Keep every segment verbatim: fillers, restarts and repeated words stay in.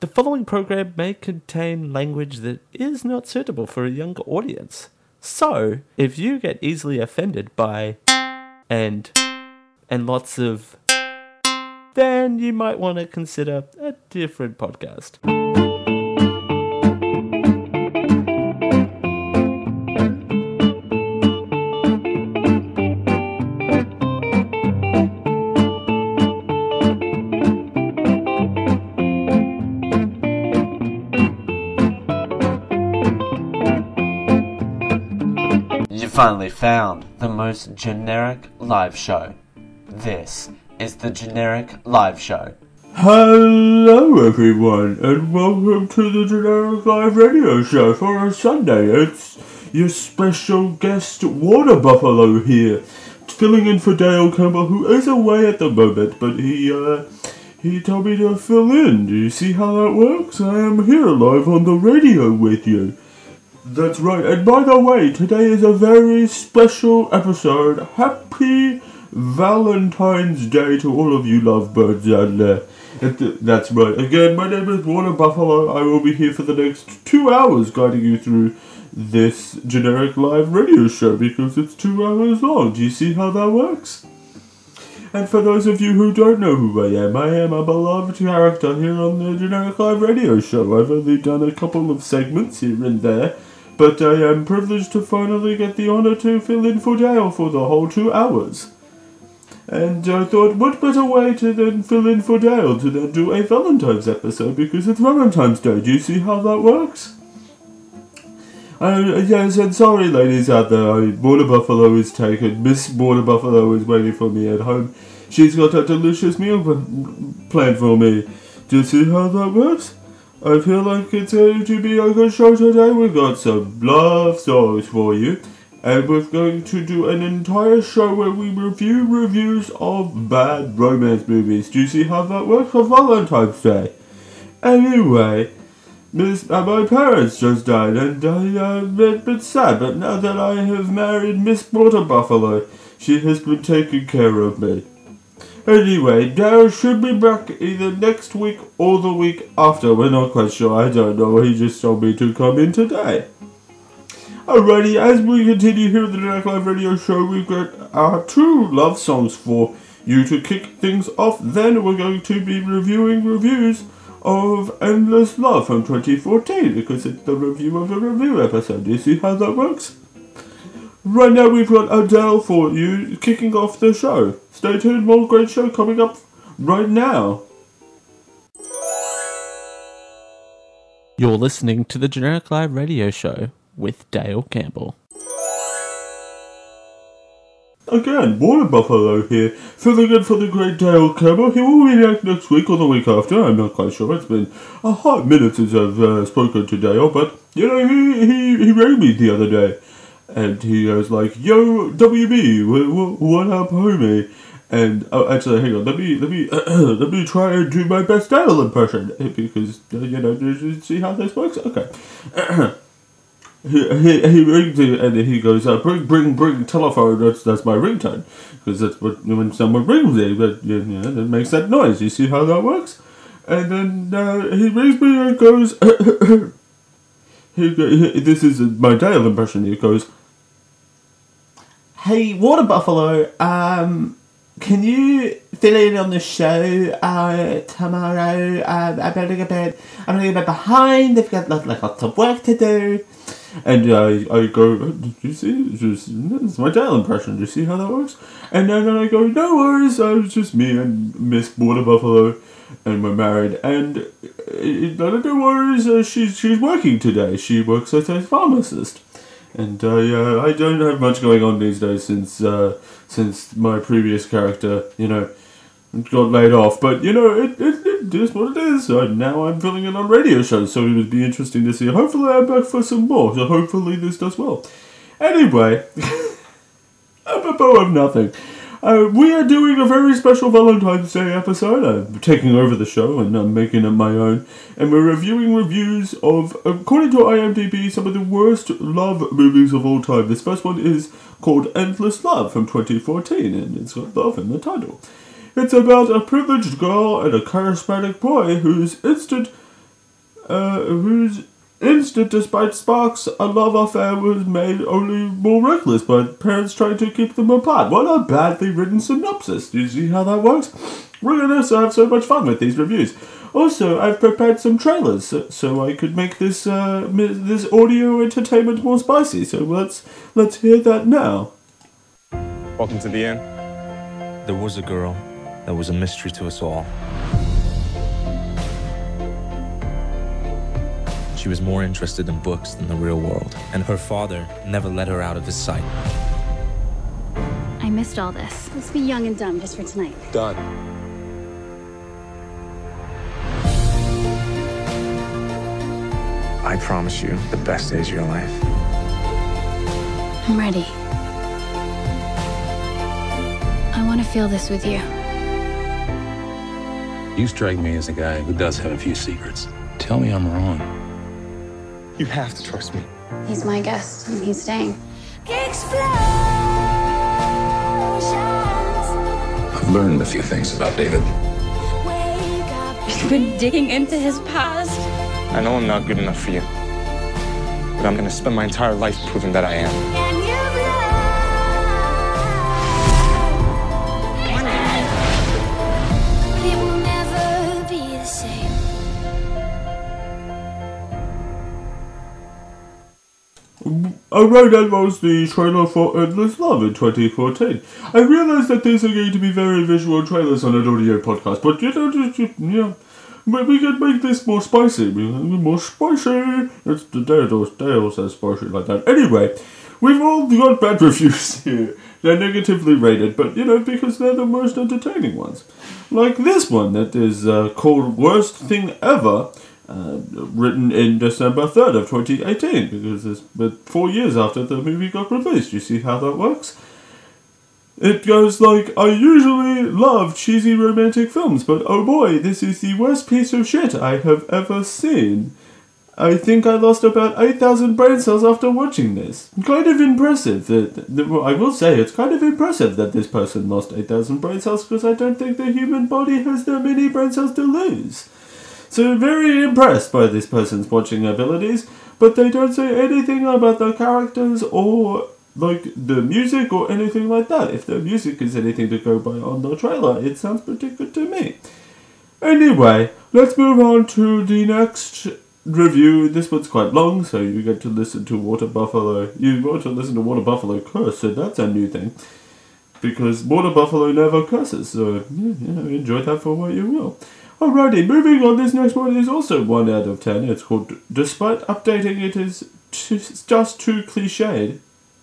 The following program may contain language that is not suitable for a younger audience. So, if you get easily offended by and and lots of, then you might want to consider a different podcast. You finally found the most generic live show. This is the Generic Live Show. Hello everyone, and welcome to the Generic Live Radio Show for a Sunday. It's your special guest Water Buffalo here, filling in for Dale Campbell, who is away at the moment, but he, uh, he told me to fill in. Do you see how that works? I am here live on the radio with you. That's right, and by the way, today is a very special episode. Happy Valentine's Day to all of you lovebirds out there. That's right. Again, my name is Water Buffalo. I will be here for the next two hours guiding you through this generic live radio show because it's two hours long. Do you see how that works? And for those of you who don't know who I am, I am a beloved character here on the Generic Live Radio Show. I've only done a couple of segments here and there, but I am privileged to finally get the honour to fill in for Dale for the whole two hours. And I thought, what better way to then fill in for Dale to then do a Valentine's episode, because it's Valentine's Day. Do you see how that works? Uh, yes, and sorry ladies out there, I, Water Buffalo is taken. Miss Water Buffalo is waiting for me at home. She's got a delicious meal planned for me. Do you see how that works? I feel like it's going to be a good show today. We've got some love songs for you. And we're going to do an entire show where we review reviews of bad romance movies. Do you see how that works for Valentine's Day? Anyway, Miss, uh, my parents just died, and I, uh, it's been sad, but now that I have married Miss Water Buffalo, she has been taking care of me. Anyway, Dale should be back either next week or the week after. We're not quite sure, I don't know, he just told me to come in today. Alrighty, as we continue here at the Generic Live Radio Show, we've got our two love songs for you to kick things off. Then we're going to be reviewing reviews of Endless Love from twenty fourteen, because it's the review of a review episode. Do you see how that works? Right now we've got Adele for you, kicking off the show. Stay tuned, more great show coming up right now. You're listening to the Generic Live Radio Show with Dale Campbell. Again, Water Buffalo here, filling in for the great Dale Campbell. He will be back next week or the week after, I'm not quite sure. It's been a hot minute since I've uh, spoken to Dale, but, you know, he, he, he rang me the other day, and he was like, yo, W B, what, what up, homie? And, oh, actually, hang on, let me, let me, let me try and do my best Dale impression, because, uh, you know, you see how this works? Okay. He, he, he rings me and he goes, uh, bring, bring, bring telephone, that's, that's my ringtone. Because that's what, when someone rings me, that, you know, that makes that noise. You see how that works? And then, uh, he rings me and goes, he, he, this is my Dale impression, he goes, hey, Water Buffalo, um, can you fill in on the show, uh, tomorrow? Um, I'm gonna get a bit, I'm gonna get a bit behind, they've got like lots of work to do. And uh, I go, did you see? It's, just, it's my Dale impression. Do you see how that works? And then I go, no worries. Uh, it's just me and Miss Water Buffalo, and we're married. And uh, no worries. Uh, she's she's working today. She works as a pharmacist. And uh, yeah, I don't have much going on these days since uh, since my previous character, you know, got laid off. But you know, it, it, it is what it is. So now I'm filling in on radio shows, so it would be interesting to see. Hopefully I'm back for some more, so hopefully this does well. Anyway, apropos of nothing, uh, we are doing a very special Valentine's Day episode. I'm taking over the show and I'm making it my own, and we're reviewing reviews of, according to IMDb, some of the worst love movies of all time. This first one is called Endless Love from twenty fourteen, and it's got love in the title. It's about a privileged girl and a charismatic boy whose instant uh, whose instant despite sparks a love affair was made only more reckless by parents trying to keep them apart. What a badly written synopsis. Do you see how that works? We're going to have so much fun with these reviews. Also, I've prepared some trailers so, so I could make this uh, this audio entertainment more spicy. So let's let's hear that now. Welcome to the end. There was a girl that was a mystery to us all. She was more interested in books than the real world, and her father never let her out of his sight. I missed all this. Let's be young and dumb just for tonight. Done. I promise you the best days of your life. I'm ready. I want to feel this with you. You strike me as a guy who does have a few secrets. Tell me I'm wrong. You have to trust me. He's my guest, and he's staying. I've learned a few things about David. You've been digging into his past. I know I'm not good enough for you, but I'm gonna spend my entire life proving that I am. It will never be the same. Alright, that was the trailer for Endless Love in twenty fourteen. I realize that these are going to be very visual trailers on an audio podcast, but you know, just, just, yeah, but we can make this more spicy, more spicy. It's the Dale, Dale says spicy like that. Anyway, we've all got bad reviews here. They're negatively rated, but you know, because they're the most entertaining ones. Like this one that is uh, called Worst Thing Ever. Uh, written in December third of twenty eighteen, because it's but four years after the movie got released. You see how that works? It goes like, I usually love cheesy romantic films, but oh boy, this is the worst piece of shit I have ever seen. I think I lost about eight thousand brain cells after watching this. Kind of impressive that, that well, I will say it's kind of impressive that this person lost eight thousand brain cells, because I don't think the human body has that many brain cells to lose. So very impressed by this person's watching abilities, but they don't say anything about the characters or like the music or anything like that. If the music is anything to go by on the trailer, it sounds pretty good to me. Anyway, let's move on to the next review. This one's quite long, so you get to listen to Water Buffalo. You want to listen to Water Buffalo curse, so that's a new thing. Because Water Buffalo never curses, so yeah, yeah, enjoy that for what you will. Alrighty, moving on, this next one is also one out of ten. It's called Despite Updating It Is t- Just Too Cliched.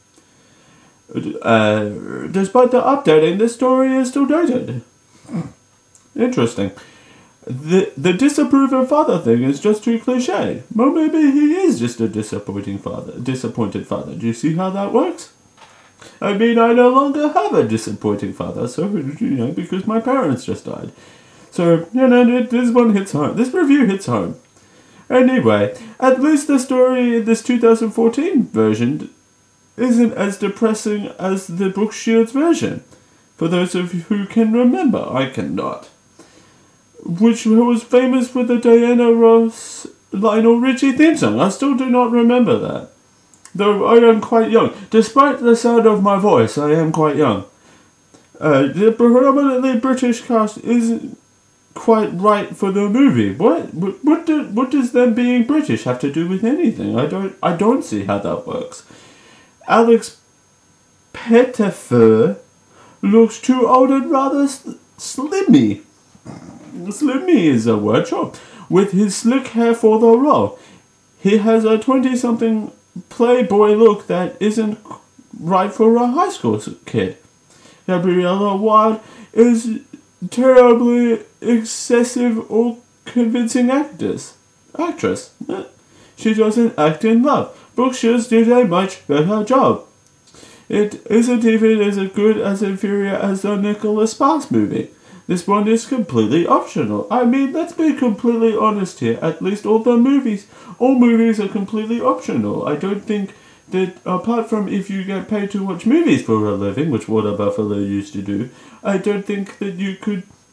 Uh, despite the updating, the story is still dated. Interesting. The the disapproving father thing is just too cliched. Well, maybe he is just a disappointing father, disappointed father. Do you see how that works? I mean, I no longer have a disappointing father, so, you know, because my parents just died. So, you know, this one hits home. This review hits home. Anyway, at least the story in this two thousand fourteen version isn't as depressing as the Brooke Shields version. For those of you who can remember, I cannot. Which was famous with the Diana Ross Lionel Richie theme song. I still do not remember that. Though I am quite young. Despite the sound of my voice, I am quite young. Uh, the predominantly British cast isn't quite right for the movie. What what what, do, what does them being British have to do with anything? I don't I don't see how that works. Alex Pettyfer looks too old and rather sl- slimmy. Slimmy is a word, sure. With his slick hair for the role. He has a twenty-something playboy look that isn't right for a high school kid. Gabriella Wilde is terribly excessive or convincing actress. Actress. She doesn't act in love. Brooke Shields did a much better job. It isn't even as good as inferior as the Nicholas Sparks movie. This one is completely optional. I mean, let's be completely honest here. At least all the movies, all movies are completely optional. I don't think that, apart from if you get paid to watch movies for a living, which Water Buffalo used to do, I don't think that you could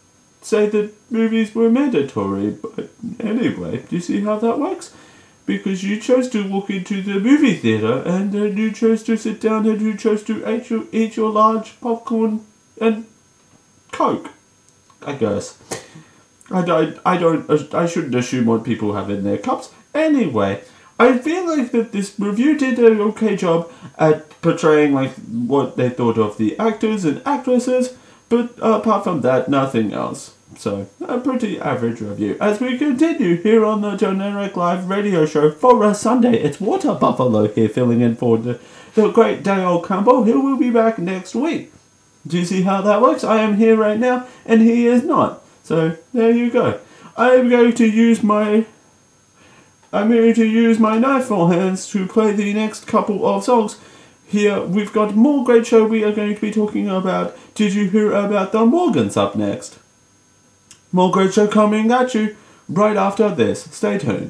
say that movies were mandatory. But anyway, do you see how that works? Because you chose to walk into the movie theatre and then you chose to sit down and you chose to eat your, eat your large popcorn and Coke, I guess. I don't, I don't, I shouldn't assume what people have in their cups. Anyway, I feel like that this review did an okay job at portraying like what they thought of the actors and actresses, but uh, apart from that, nothing else. So, a pretty average review. As we continue here on the Generic Live radio show for a Sunday, it's Water Buffalo here filling in for the, the great Dale Campbell, who will be back next week. Do you see how that works? I am here right now, and he is not. So, there you go. I am going to use my... I'm going to use my knifeful hands to play the next couple of songs. Here, we've got more great show we are going to be talking about. Did you hear about the Morgans up next? More great show coming at you right after this. Stay tuned.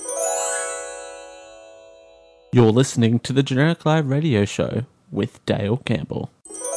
You're listening to the Generic Live radio show with Dale Campbell.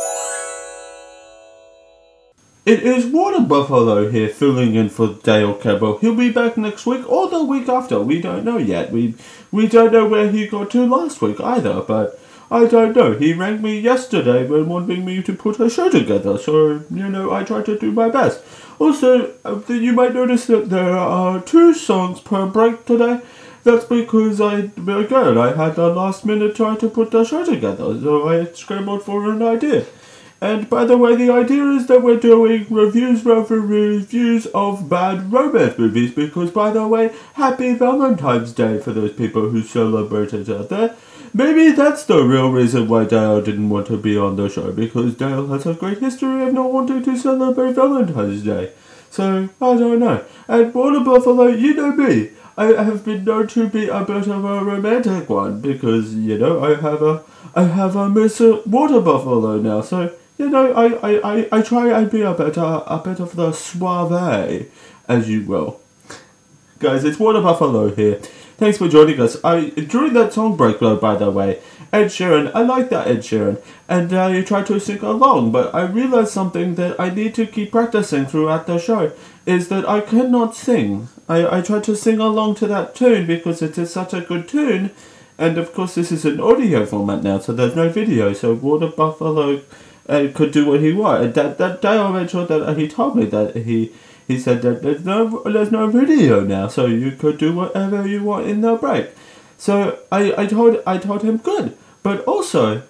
It is Water Buffalo here filling in for Dale Campbell. He'll be back next week or the week after. We don't know yet. We we don't know where he got to last week either, but I don't know. He rang me yesterday when wanting me to put a show together, so, you know, I tried to do my best. Also, uh, you might notice that there are two songs per break today. That's because I, again, I had the last minute try to put the show together, so I scrambled for an idea. And by the way, the idea is that we're doing reviews over reviews of bad romance movies, because, by the way, happy Valentine's Day for those people who celebrate it out there. Maybe that's the real reason why Dale didn't want to be on the show, because Dale has a great history of not wanting to celebrate Valentine's Day. So, I don't know. And Water Buffalo, you know me. I have been known to be a bit of a romantic one, because, you know, I have a I have a Miss Water Buffalo now, so, you know, I, I, I, I try and be a bit, uh, a bit of the suave, as you will. Guys, it's Water Buffalo here. Thanks for joining us. I during that song break though, by the way, Ed Sheeran, I like that Ed Sheeran, and I uh, tried to sing along, but I realized something that I need to keep practicing throughout the show, is that I cannot sing. I, I tried to sing along to that tune because it is such a good tune, and of course this is an audio format now, so there's no video, so Water Buffalo uh, could do what he wanted. That, that day I made sure that uh, he told me that he... He said that there's no there's no video now, so you could do whatever you want in the break. So I, I told I told him good, but also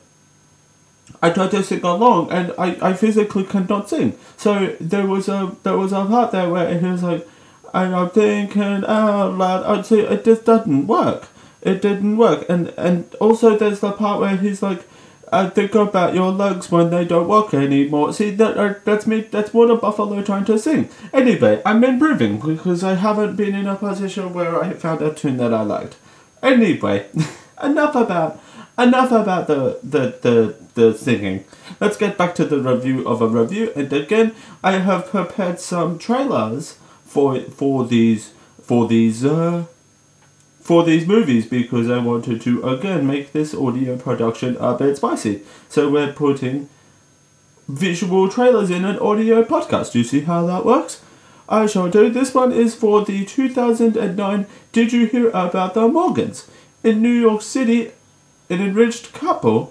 I tried to sing along and I, I physically could not sing. So there was a there was a part there where he was like, and I'm thinking out loud. I'd say it just doesn't work. It didn't work, and and also there's the part where he's like, I think about your legs when they don't work anymore. See, that uh, that's me, that's Water Buffalo trying to sing. Anyway, I'm improving because I haven't been in a position where I found a tune that I liked. Anyway, enough about enough about the, the, the, the singing. Let's get back to the review of a review. And again, I have prepared some trailers for for these for these uh for these movies, because I wanted to, again, make this audio production a bit spicy. So we're putting visual trailers in an audio podcast. Do you see how that works? I shall do. This one is for the two thousand nine Did You Hear About the Morgans? In New York City, an enriched couple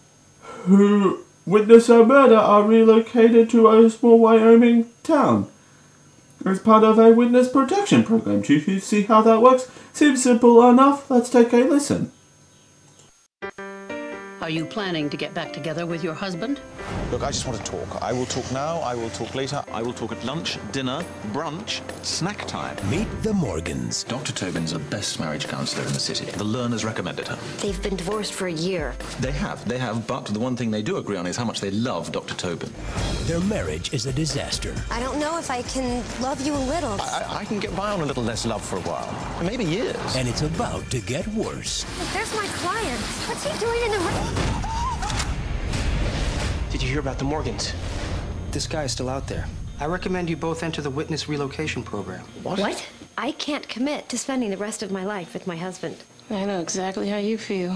who witness a murder are relocated to a small Wyoming town as part of a witness protection program. Do you see how that works? Seems simple enough. Let's take a listen. Are you planning to get back together with your husband? Look, I just want to talk. I will talk now, I will talk later. I will talk at lunch, dinner, brunch, snack time. Meet the Morgans. Doctor Tobin's the best marriage counsellor in the city. The learners recommended her. They've been divorced for a year. They have, they have, but the one thing they do agree on is how much they love Doctor Tobin. Their marriage is a disaster. I don't know if I can love you a little. I, I, I can get by on a little less love for a while. Maybe years. And it's about to get worse. Look, there's my client. What's he doing in the room? Did you hear about the Morgans? This guy is still out there. I recommend you both enter the witness relocation program. What? What? I can't commit to spending the rest of my life with my husband. I know exactly how you feel.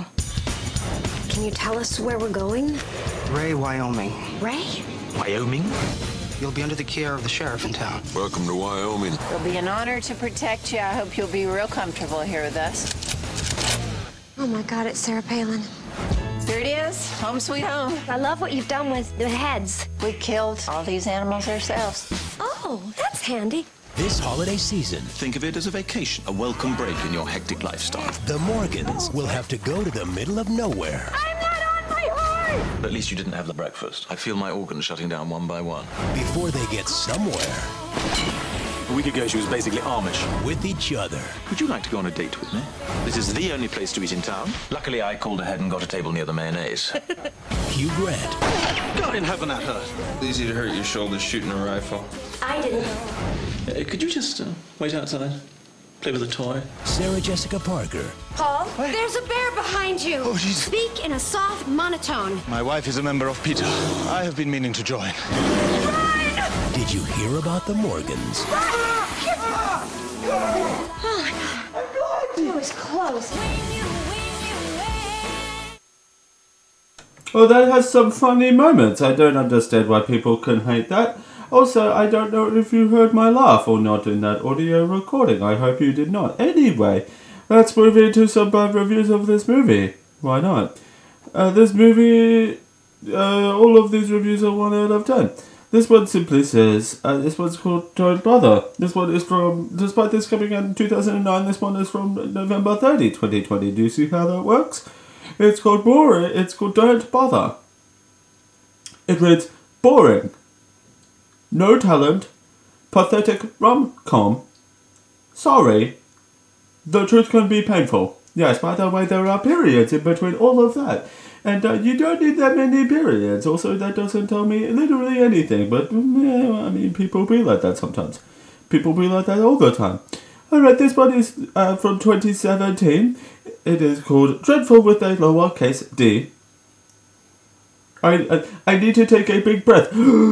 Can you tell us where we're going? Ray, Wyoming. Ray? Wyoming? You'll be under the care of the sheriff in town. Welcome to Wyoming. It'll be an honor to protect you. I hope you'll be real comfortable here with us. Oh my God, it's Sarah Palin. Here it is, home sweet home. I love what you've done with the heads. We killed all these animals ourselves. Oh, that's handy. This holiday season, Think of it as a vacation, a welcome break in your hectic lifestyle. the Morgans will have to go to the middle of nowhere I'm not on my horse! At least you didn't have the breakfast. I feel my organs shutting down one by one. before they get somewhere A week ago, she was basically Amish. with each other. Would you like to go on a date with me? This is the only place to eat in town. Luckily, I called ahead and got a table near the mayonnaise. Hugh Grant, God in heaven, that hurt. Easy to hurt your shoulder shooting a rifle. I didn't. Uh, could you just uh, wait outside? Play with a toy? Sarah Jessica Parker, Paul, there's a bear behind you. Oh, jeez. Speak in a soft monotone. My wife is a member of PETA. I have been meaning to join. did you hear about the Morgans? It was close. Well, that has some funny moments. I don't understand why people can hate that. Also, I don't know if you heard my laugh or not in that audio recording. I hope you did not. Anyway, let's move into some bad reviews of this movie. Why not? Uh, this movie, uh, all of these reviews are one out of ten. This one simply says, uh, this one's called Don't Bother. This one is from, despite this coming out in two thousand nine, this one is from November thirtieth, twenty twenty. Do you see how that works? It's called Boring. It's called Don't Bother. It reads, boring. No talent. Pathetic rom-com. Sorry. The truth can be painful. Yes, by the way, there are periods in between all of that. And uh, you don't need that many periods. Also, that doesn't tell me literally anything. But, yeah, I mean, people be like that sometimes. People be like that all the time. Alright, this one is uh, from twenty seventeen. It is called Dreadful with a lowercase d. I, I, I need to take a big breath.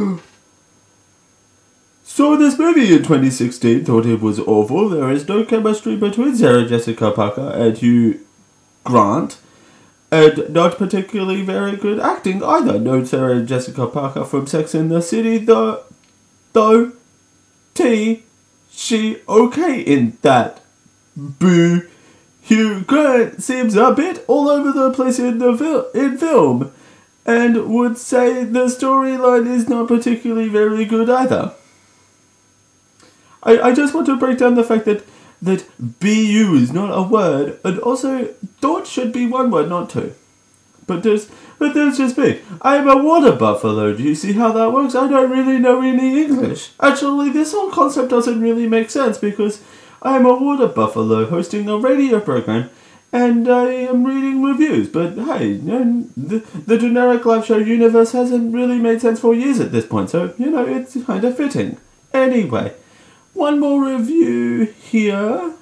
Saw this movie in twenty sixteen, thought it was awful. There is no chemistry between Sarah Jessica Parker and Hugh Grant. And not particularly very good acting either. No Sarah Jessica Parker from Sex and the City, though. Though. T. She okay in that. Boo. Hugh Grant seems a bit all over the place in the fil- in film. And would say the storyline is not particularly very good either. I, I just want to break down the fact that, that B U is not a word, and also thought should be one word, not two. But there's, but there's just me. I am a water buffalo. Do you see how that works? I don't really know any English. Actually, this whole concept doesn't really make sense because I am a water buffalo hosting a radio program, and I am reading reviews. But hey, you know, the, the generic live show universe hasn't really made sense for years at this point, so, you know, it's kind of fitting. Anyway. One more review here.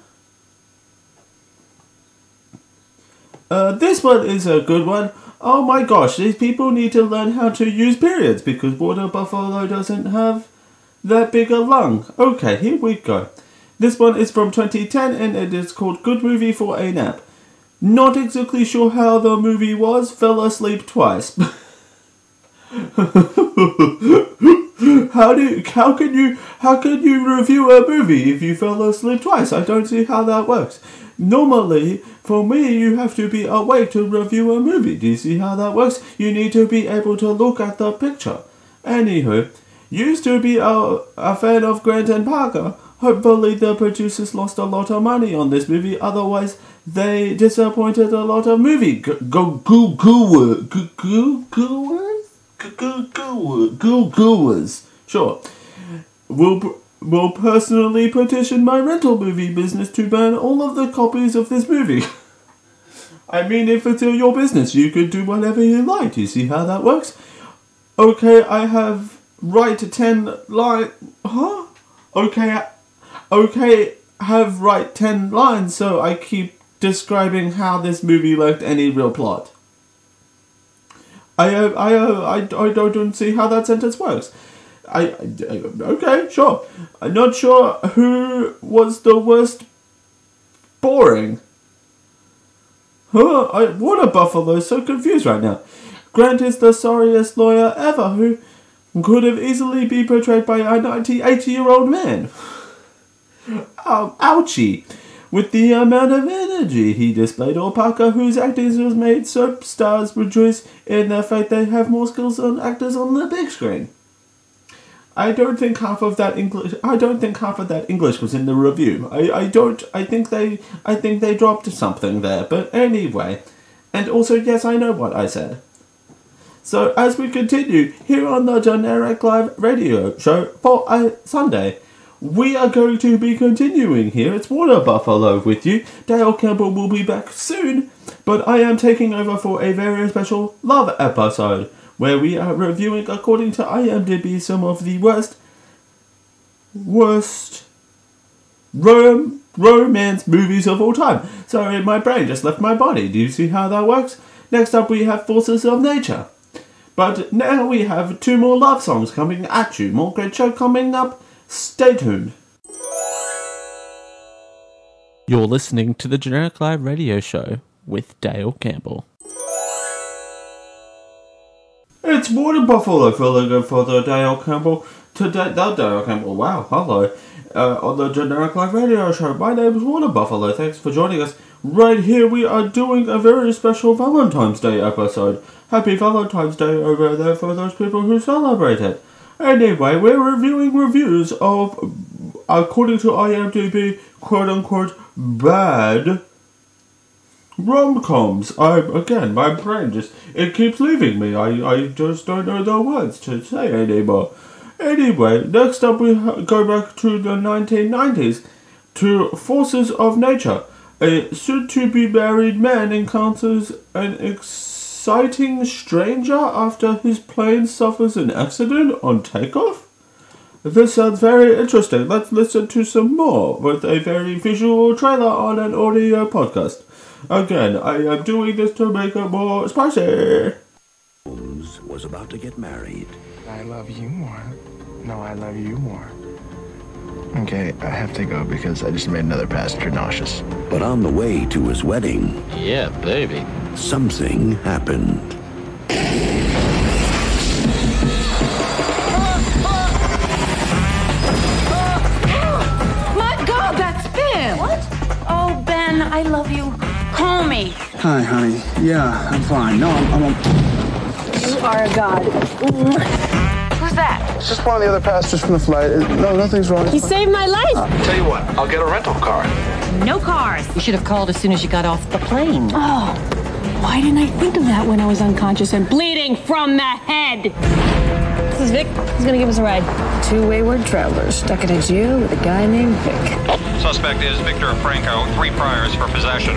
Uh, this one is a good one. Oh my gosh, these people need to learn how to use periods because Water Buffalo doesn't have that big a lung. Okay, here we go. This one is from twenty ten and it is called Good Movie for a Nap. Not exactly sure how the movie was. Fell asleep twice. How do how can you how can you review a movie if you fell asleep twice? I don't see how that works. Normally, for me, you have to be awake to review a movie. Do you see how that works? You need to be able to look at the picture. Anywho, used to be a, a fan of Grant and Parker. Hopefully, the producers lost a lot of money on this movie. Otherwise, they disappointed a lot of movie go go go go go go go. Goo-goers. Sure. Will will personally petition my rental movie business to ban all of the copies of this movie. I mean, if it's your business, you could do whatever you like. You see how that works? Okay, I have right ten line. Huh? Okay, okay, have right ten lines, so I keep describing how this movie lacked any real plot. I, uh, I, uh, I, I don't see how that sentence works. I, I, okay, sure. I'm not sure who was the worst boring. Huh, I, Water Buffalo is so confused right now. Grant is the sorriest lawyer ever who, could have easily been portrayed by a ninety-eight-year-old man. Oh, ouchie. With the amount of energy he displayed, or Parker, whose acting has made soap stars rejoice in the fact they have more skills than actors on the big screen. I don't think half of that English. I don't think half of that English was in the review. I, I don't. I think they. I think they dropped something there. But anyway, and also yes, I know what I said. So as we continue here on the Generic Live Radio Show for uh, Sunday, we are going to be continuing here. It's Water Buffalo with you. Dale Campbell will be back soon, but I am taking over for a very special love episode where we are reviewing, according to IMDb, some of the worst, worst rom- romance movies of all time. Sorry, my brain just left my body. Do you see how that works? Next up, we have Forces of Nature. But now we have two more love songs coming at you. More great show coming up. Stay tuned. You're listening to the Generic Live Radio Show with Dale Campbell. It's Water Buffalo filling in for the Dale Campbell. Today, the Dale Campbell. Wow, hello. Uh, on the Generic Live Radio Show. My name is Water Buffalo. Thanks for joining us. Right here, we are doing a very special Valentine's Day episode. Happy Valentine's Day over there for those people who celebrate it. Anyway, we're reviewing reviews of, according to IMDb, quote-unquote, bad rom-coms. I, again, my brain just, it keeps leaving me. I, I just don't know the words to say anymore. Anyway, next up we go back to the nineteen nineties, to Forces of Nature. A soon-to-be-married man encounters an exciting stranger after his plane suffers an accident on takeoff? This sounds very interesting. Let's listen to some more with a very visual trailer on an audio podcast. Again, I am doing this to make it more spicy. Holmes was about to get married. I love you more. No, I love you more. Okay, I have to go because I just made another passenger nauseous. But on the way to his wedding, yeah, baby, something happened. My God, that's Ben! What? Oh, Ben, I love you. Call me. Hi, honey. Yeah, I'm fine. No, I'm... I'm a... You are a god. Who's that? It's just one of the other passengers from the flight. No, nothing's wrong. He saved my life. Uh, tell you what, I'll get a rental car. No cars. You should have called as soon as you got off the plane. Oh, why didn't I think of that when I was unconscious and bleeding from the head? This is Vic. He's gonna give us a ride. Two wayward travelers stuck in a jail with a guy named Vic. Suspect is Victor Franco, three priors for possession.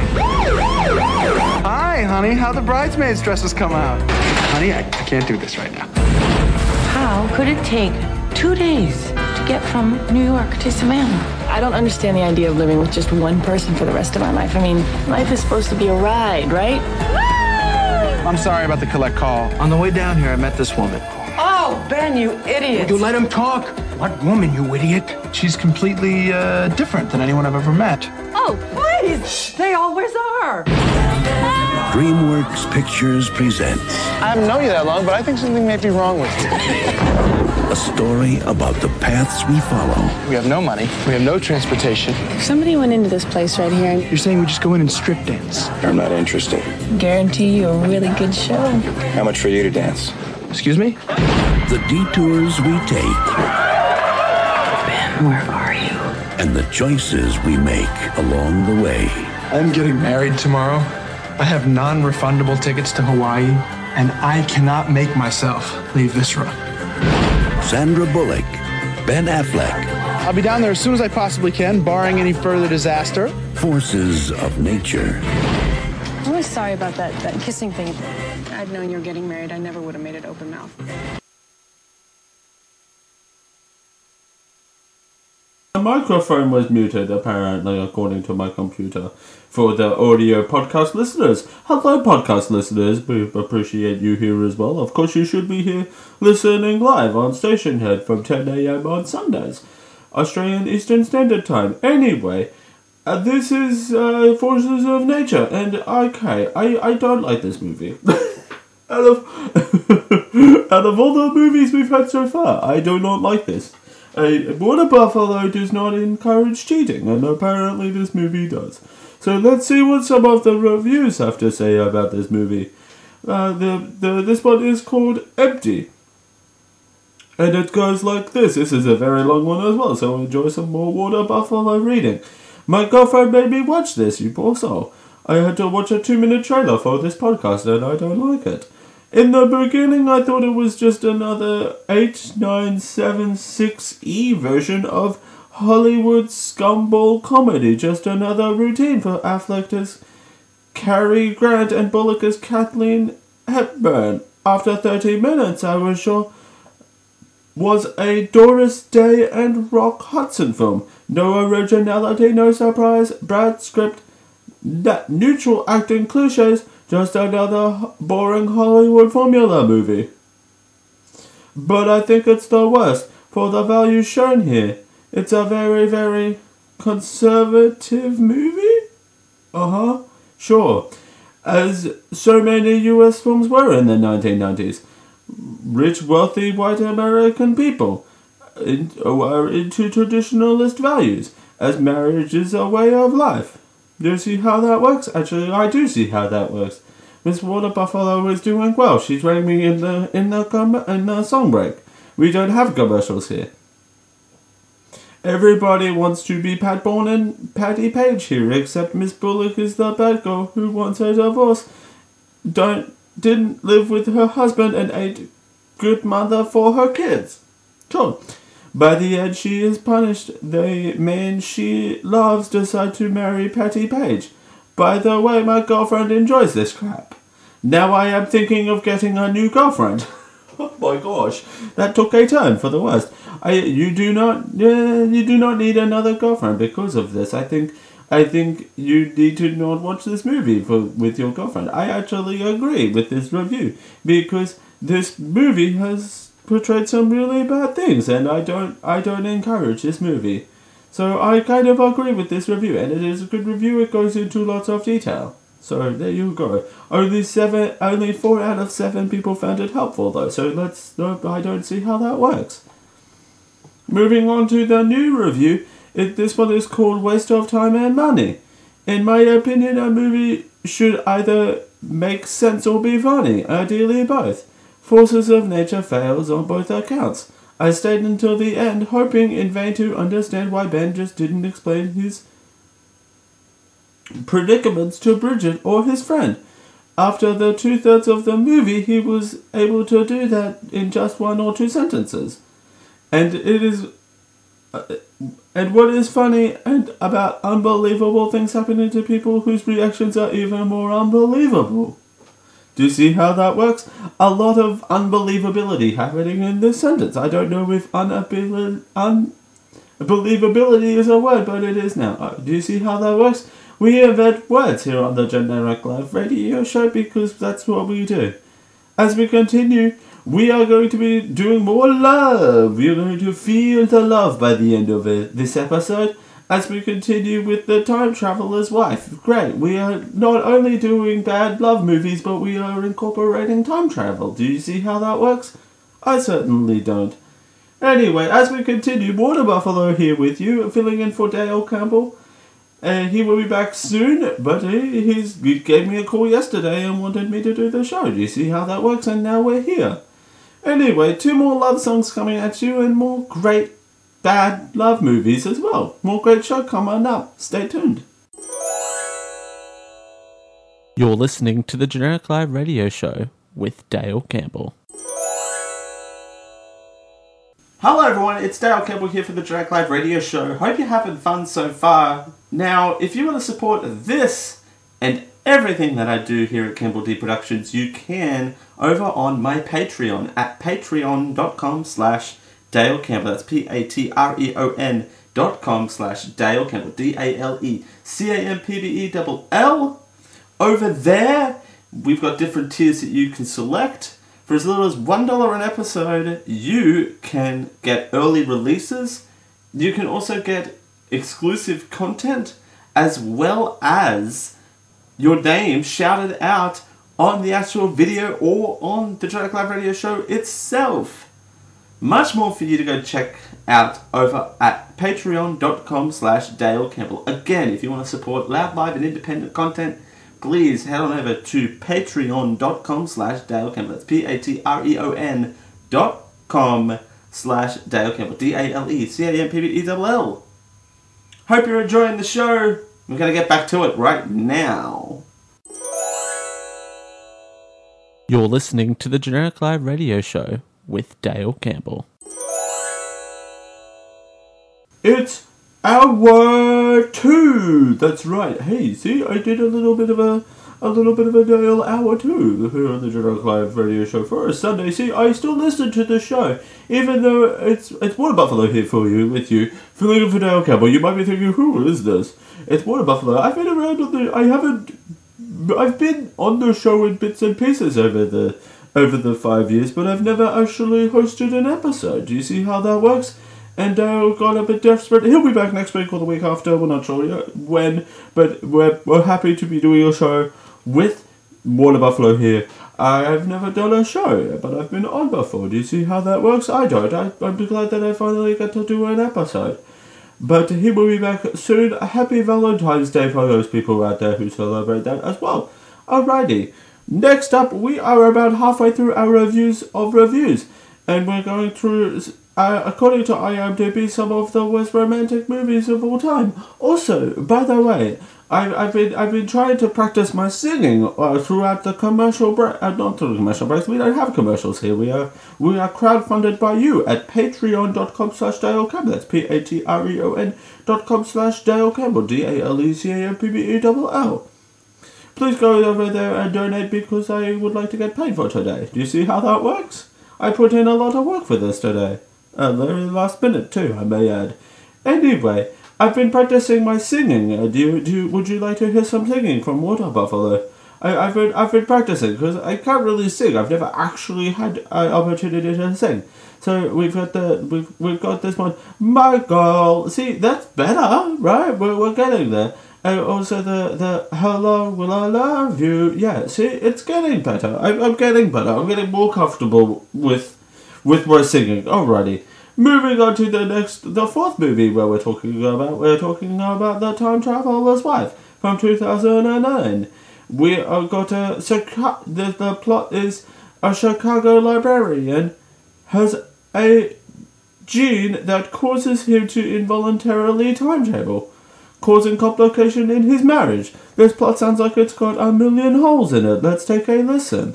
Hi, honey. How the bridesmaids' dresses come out? Honey, I, I can't do this right now. How could it take two days to get from New York to Savannah? I don't understand the idea of living with just one person for the rest of my life. I mean, life is supposed to be a ride, right? I'm sorry about the collect call. On the way down here, I met this woman. Oh, Ben, you idiot. Would you let him talk? What woman, you idiot? She's completely uh, different than anyone I've ever met. Oh, please. They always are. DreamWorks Pictures presents... I haven't known you that long, but I think something may be wrong with you. A story about the paths we follow. We have no money. We have no transportation. If somebody went into this place right here... You're saying we just go in and strip dance? I'm not interested. Guarantee you a really good show. How much for you to dance? Excuse me? The detours we take. Ben, where are you? And the choices we make along the way. I'm getting married tomorrow. I have non-refundable tickets to Hawaii, and I cannot make myself leave this room. Sandra Bullock, Ben Affleck. I'll be down there as soon as I possibly can, barring any further disaster. Forces of Nature. I'm really sorry about that, that kissing thing. I'd known you were getting married, I never would have made it open mouth. The microphone was muted, apparently, according to my computer, for the audio podcast listeners. Hello, podcast listeners. We appreciate you here as well. Of course, you should be here listening live on Stationhead from ten a.m. on Sundays, Australian Eastern Standard Time. Anyway, uh, this is uh, Forces of Nature, and okay, I, I don't like this movie. Out of, out of all the movies we've had so far, I do not like this. A Water Buffalo does not encourage cheating, and apparently this movie does. So let's see what some of the reviews have to say about this movie. Uh, the, the This one is called Empty. And it goes like this. This is a very long one as well, so enjoy some more Water Buffalo reading. My girlfriend made me watch this, you poor soul. I had to watch a two-minute trailer for this podcast, and I don't like it. In the beginning, I thought it was just another eight nine seven six E version of Hollywood scumball comedy, just another routine for Affleck as Cary Grant and Bullock as Kathleen Hepburn. After thirty minutes, I was sure was a Doris Day and Rock Hudson film. No originality, no surprise, Brad script, that neutral acting cliches, just another boring Hollywood formula movie. But I think it's the worst for the values shown here. It's a very, very conservative movie? Uh-huh, sure. As so many U S films were in the nineteen nineties. Rich, wealthy, white American people in, are into traditionalist values, as marriage is a way of life. Do you see how that works? Actually, I do see how that works. Miss Water Buffalo is doing well. She's ringing in the in the com- in the song break. We don't have commercials here. Everybody wants to be Pat Bourne and Patty Page here, except Miss Bullock is the bad girl who wants a divorce. Don't didn't live with her husband and ain't good mother for her kids. Sure. By the end, she is punished. The man she loves decide to marry Patty Page. By the way, my girlfriend enjoys this crap. Now I am thinking of getting a new girlfriend. Oh my gosh, that took a turn for the worst. I you do not uh, you do not need another girlfriend because of this. I think I think you need to not watch this movie for with your girlfriend. I actually agree with this review because this movie has portrayed some really bad things, and I don't I don't encourage this movie. So I kind of agree with this review, and it is a good review. It goes into lots of detail. So there you go. Only seven, only four out of seven people found it helpful, though. So let's. No, I don't see how that works. Moving on to the new review. It, this one is called Waste of Time and Money. In my opinion, a movie should either make sense or be funny. Ideally, both. Forces of nature fails on both accounts. I stayed until the end, hoping in vain to understand why Ben just didn't explain his predicaments to Bridget or his friend. After the two-thirds of the movie, he was able to do that in just one or two sentences. And it is... Uh, and what is funny and about unbelievable things happening to people whose reactions are even more unbelievable. Do you see how that works? A lot of unbelievability happening in this sentence. I don't know if unabil- unbelievability is a word, but it is now. Uh, do you see how that works? We invent words here on the Generic Live Radio Show because that's what we do. As we continue, we are going to be doing more love. You're going to feel the love by the end of it, this episode. As we continue with The Time Traveler's Wife. Great, we are not only doing bad love movies, but we are incorporating time travel. Do you see how that works? I certainly don't. Anyway, as we continue, Water Buffalo here with you, filling in for Dale Campbell. Uh, he will be back soon, but he, he's, he gave me a call yesterday and wanted me to do the show. Do you see how that works? And now we're here. Anyway, two more love songs coming at you and more great bad love movies as well. More great show coming up. Stay tuned. You're listening to the Generic Live Radio Show with Dale Campbell. Hello everyone, it's Dale Campbell here for the Generic Live Radio Show. Hope you're having fun so far. Now, if you want to support this and everything that I do here at Campbell D Productions, you can over on my Patreon at patreon.com slash Dale Campbell. That's P-A-T-R-E-O-N dot com slash Dale Campbell. D A L E C A M P B E L L. Over there, we've got different tiers that you can select. For as little as one dollar an episode, you can get early releases. You can also get exclusive content, as well as your name shouted out on the actual video or on the Generic Live Radio Show itself. Much more for you to go check out over at patreon.com slash Dale Campbell. Again, if you want to support loud, live, and independent content, please head on over to patreon.com slash Dale Campbell. That's P-A-T-R-E-O-N dot com slash Dale Campbell. D A L E C A M P B E L L. Hope you're enjoying the show. We're going to get back to it right now. You're listening to the Generic Live Radio Show with Dale Campbell. It's hour two. That's right. Hey, see, I did a little bit of a a little bit of a Dale hour two here on the Generic Live Radio Show for a Sunday. See, I still listen to the show, even though it's it's Water Buffalo here for you, with you, filling for Dale Campbell. You might be thinking, who is this? It's Water Buffalo. I've been around on the. I haven't. I've been on the show in bits and pieces over the over the five years, but I've never actually hosted an episode. Do you see how that works? And Dale got a bit desperate. He'll be back next week or the week after. We're not sure yet when, but we're we're happy to be doing a show with Water Buffalo here. I've never done a show, but I've been on before. Do you see how that works? I don't. I, I'm glad that I finally got to do an episode. But he will be back soon. Happy Valentine's Day for those people out there who celebrate that as well. Alrighty. Next up, we are about halfway through our reviews of reviews. And we're going through, uh, according to IMDb, some of the worst romantic movies of all time. Also, by the way, I've, I've been I've been trying to practice my singing uh, throughout the commercial break. Uh, not through the commercial breaks. We don't have commercials here. We are we are crowdfunded by you at patreon.com slash Dale Campbell. That's P A T R E O N dot com slash Dale Campbell. D A L E C A M P B E L L. Please go over there and donate because I would like to get paid for today. Do you see how that works? I put in a lot of work for this today. Uh, very last minute too, I may add. Anyway, I've been practicing my singing. Uh, do you, do you, would you like to hear some singing from Water Buffalo? I, I've been I've been practicing because I can't really sing. I've never actually had an opportunity to sing. So we've got the we've we've got this one. My girl. See, that's better, right? We're we're getting there. And also the the hello, will I love you? Yeah. See, it's getting better. I'm I'm getting better. I'm getting more comfortable with with my singing. Alrighty. Moving on to the next, the fourth movie where we're talking about, we're talking about The Time Traveler's Wife from two thousand nine. We are got a, the, the plot is a Chicago librarian has a gene that causes him to involuntarily time travel, causing complication in his marriage. This plot sounds like it's got a million holes in it. Let's take a listen.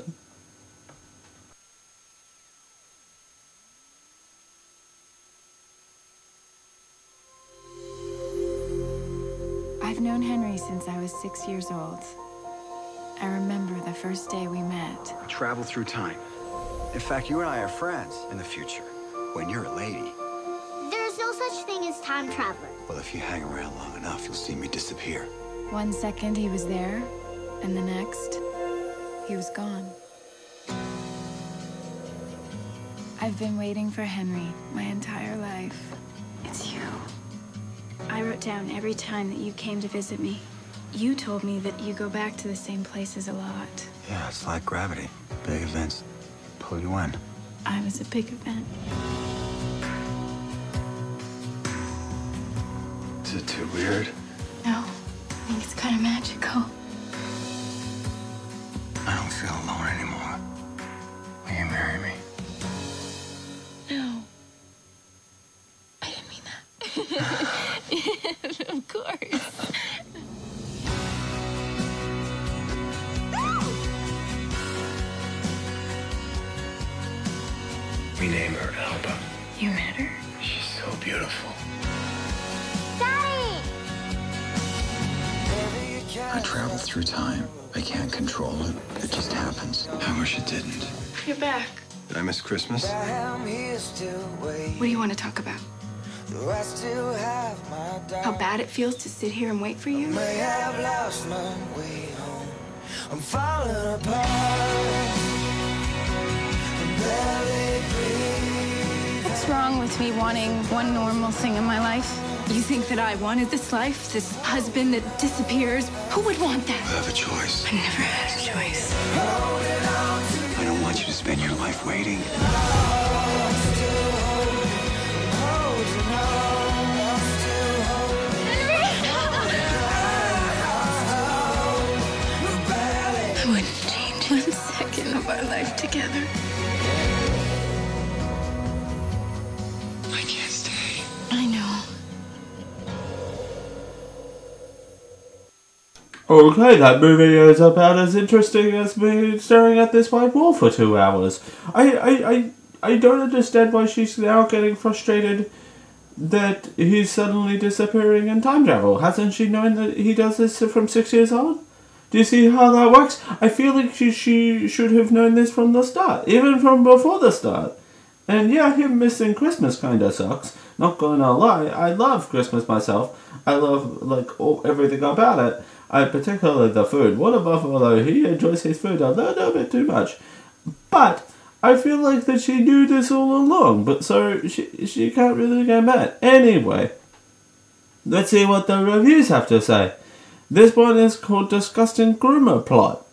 I've known Henry since I was six years old. I remember the first day we met. Travel through time. In fact, you and I are friends in the future, when you're a lady. There's no such thing as time traveler. Well, if you hang around long enough, you'll see me disappear. One second he was there, and the next, he was gone. I've been waiting for Henry my entire life. It's you. I wrote down every time that you came to visit me. You told me that you go back to the same places a lot. Yeah, it's like gravity. Big events pull you in. I was a big event. Is it too weird? No, I think it's kind of magical. I don't feel alone anymore. Will you marry me? No. I didn't mean that. Of course. We named her Alba. You met her? She's so beautiful. Daddy! I travel through time. I can't control it. It just happens. I wish it didn't. You're back. Did I miss Christmas? What do you want to talk about? How bad it feels to sit here and wait for you? I'm falling apart. What's wrong with me wanting one normal thing in my life? You think that I wanted this life? This husband that disappears? Who would want that? You have a choice. I never had a choice. I don't want you to spend your life waiting. I wouldn't change one second of our life together. I can't stay. I know. Okay, that movie is about as interesting as me staring at this white wall for two hours. I, I, I, I don't understand why she's now getting frustrated that he's suddenly disappearing in time travel. Hasn't she known that he does this from six years old? Do you see how that works? I feel like she, she should have known this from the start, even from before the start. And yeah, him missing Christmas kinda sucks. Not gonna lie, I love Christmas myself. I love, like, all, everything about it. I particularly the food. Water Buffalo, he enjoys his food a little bit too much. But I feel like that she knew this all along, but so she, she can't really get mad. Anyway, let's see what the reviews have to say. This one is called Disgusting Groomer Plot.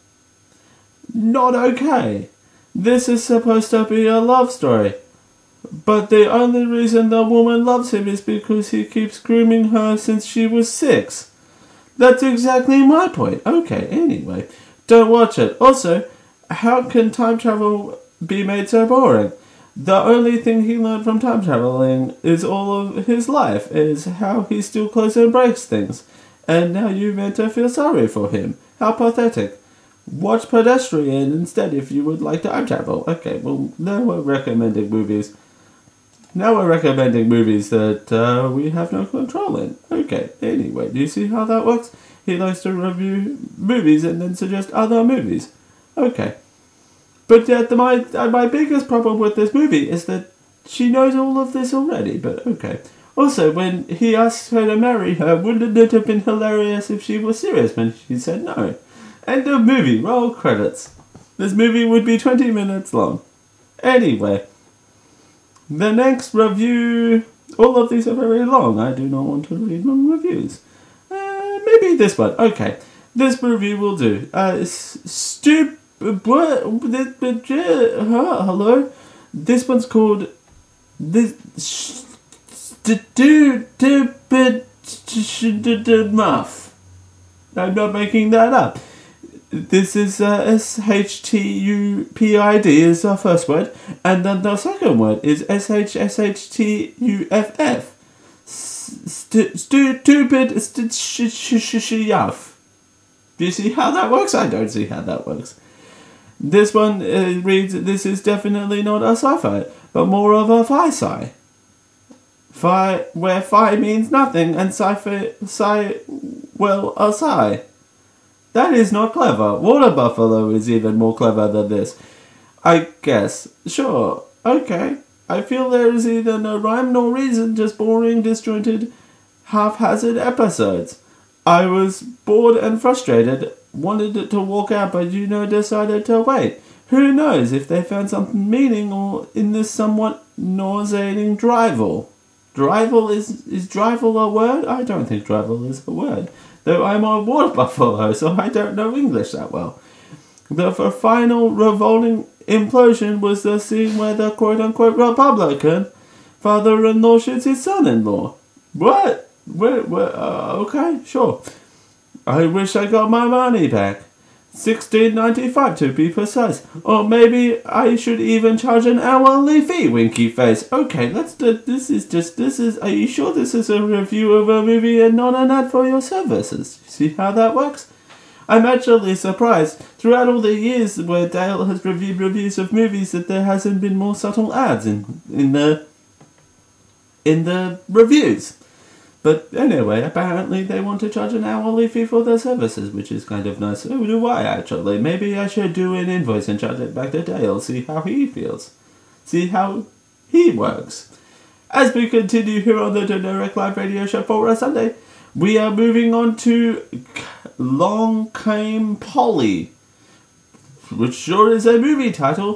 Not okay. This is supposed to be a love story. But the only reason the woman loves him is because he keeps grooming her since she was six. That's exactly my point. Okay, anyway. Don't watch it. Also, how can time travel be made so boring? The only thing he learned from time traveling is all of his life, is how he still close and breaks things. And now you meant to feel sorry for him. How pathetic. Watch Pedestrian instead if you would like time travel. Okay, well, now we're recommending movies. Now we're recommending movies that uh, we have no control in. Okay, anyway, do you see how that works? He likes to review movies and then suggest other movies. Okay. But yet, the, my, uh, my biggest problem with this movie is that she knows all of this already, but okay. Also, when he asked her to marry her, wouldn't it have been hilarious if she was serious when she said no? End of movie, roll credits. This movie would be twenty minutes long. Anyway, the next review, all of these are very long. I do not want to read long reviews. Uh, maybe this one. Okay, this review will do. Uh, stupid. What? Hello? This one's called this. Stupid muff. I'm not making that up. This is uh, S H T U P I D is our first word, and then the second word is S H S H T U F F. Stupid yuff. Do you see how that works? I don't see how that works. This one uh, reads, this is definitely not a sci-fi, but more of a fi-sci. Fi, where fi means nothing, and sci-fi, sci, well, a sci. That is not clever. Water Buffalo is even more clever than this. I guess. Sure. Okay. I feel there is either no rhyme nor reason, just boring, disjointed, haphazard episodes. I was bored and frustrated, wanted it to walk out, but you know, decided to wait. Who knows if they found something meaning or in this somewhat nauseating drivel. Drivel is, is drivel a word? I don't think drivel is a word. Though I'm a Water Buffalo, so I don't know English that well. The final revolting implosion was the scene where the quote-unquote Republican father-in-law shoots his son-in-law. What? Where, where, uh, okay, sure. I wish I got my money back. sixteen ninety-five to be precise. Or maybe I should even charge an hourly fee, winky face. Okay, let's do, this is just, this is, are you sure this is a review of a movie and not an ad for your services? See how that works? I'm actually surprised, throughout all the years where Dale has reviewed reviews of movies, that there hasn't been more subtle ads in, in the, in the reviews. But anyway, apparently they want to charge an hourly fee for their services, which is kind of nice. So do I, actually. Maybe I should do an invoice and charge it back to Dale, see how he feels. See how he works. As we continue here on the Generic Live Radio Show for a Sunday, we are moving on to Long Came Polly, which sure is a movie title.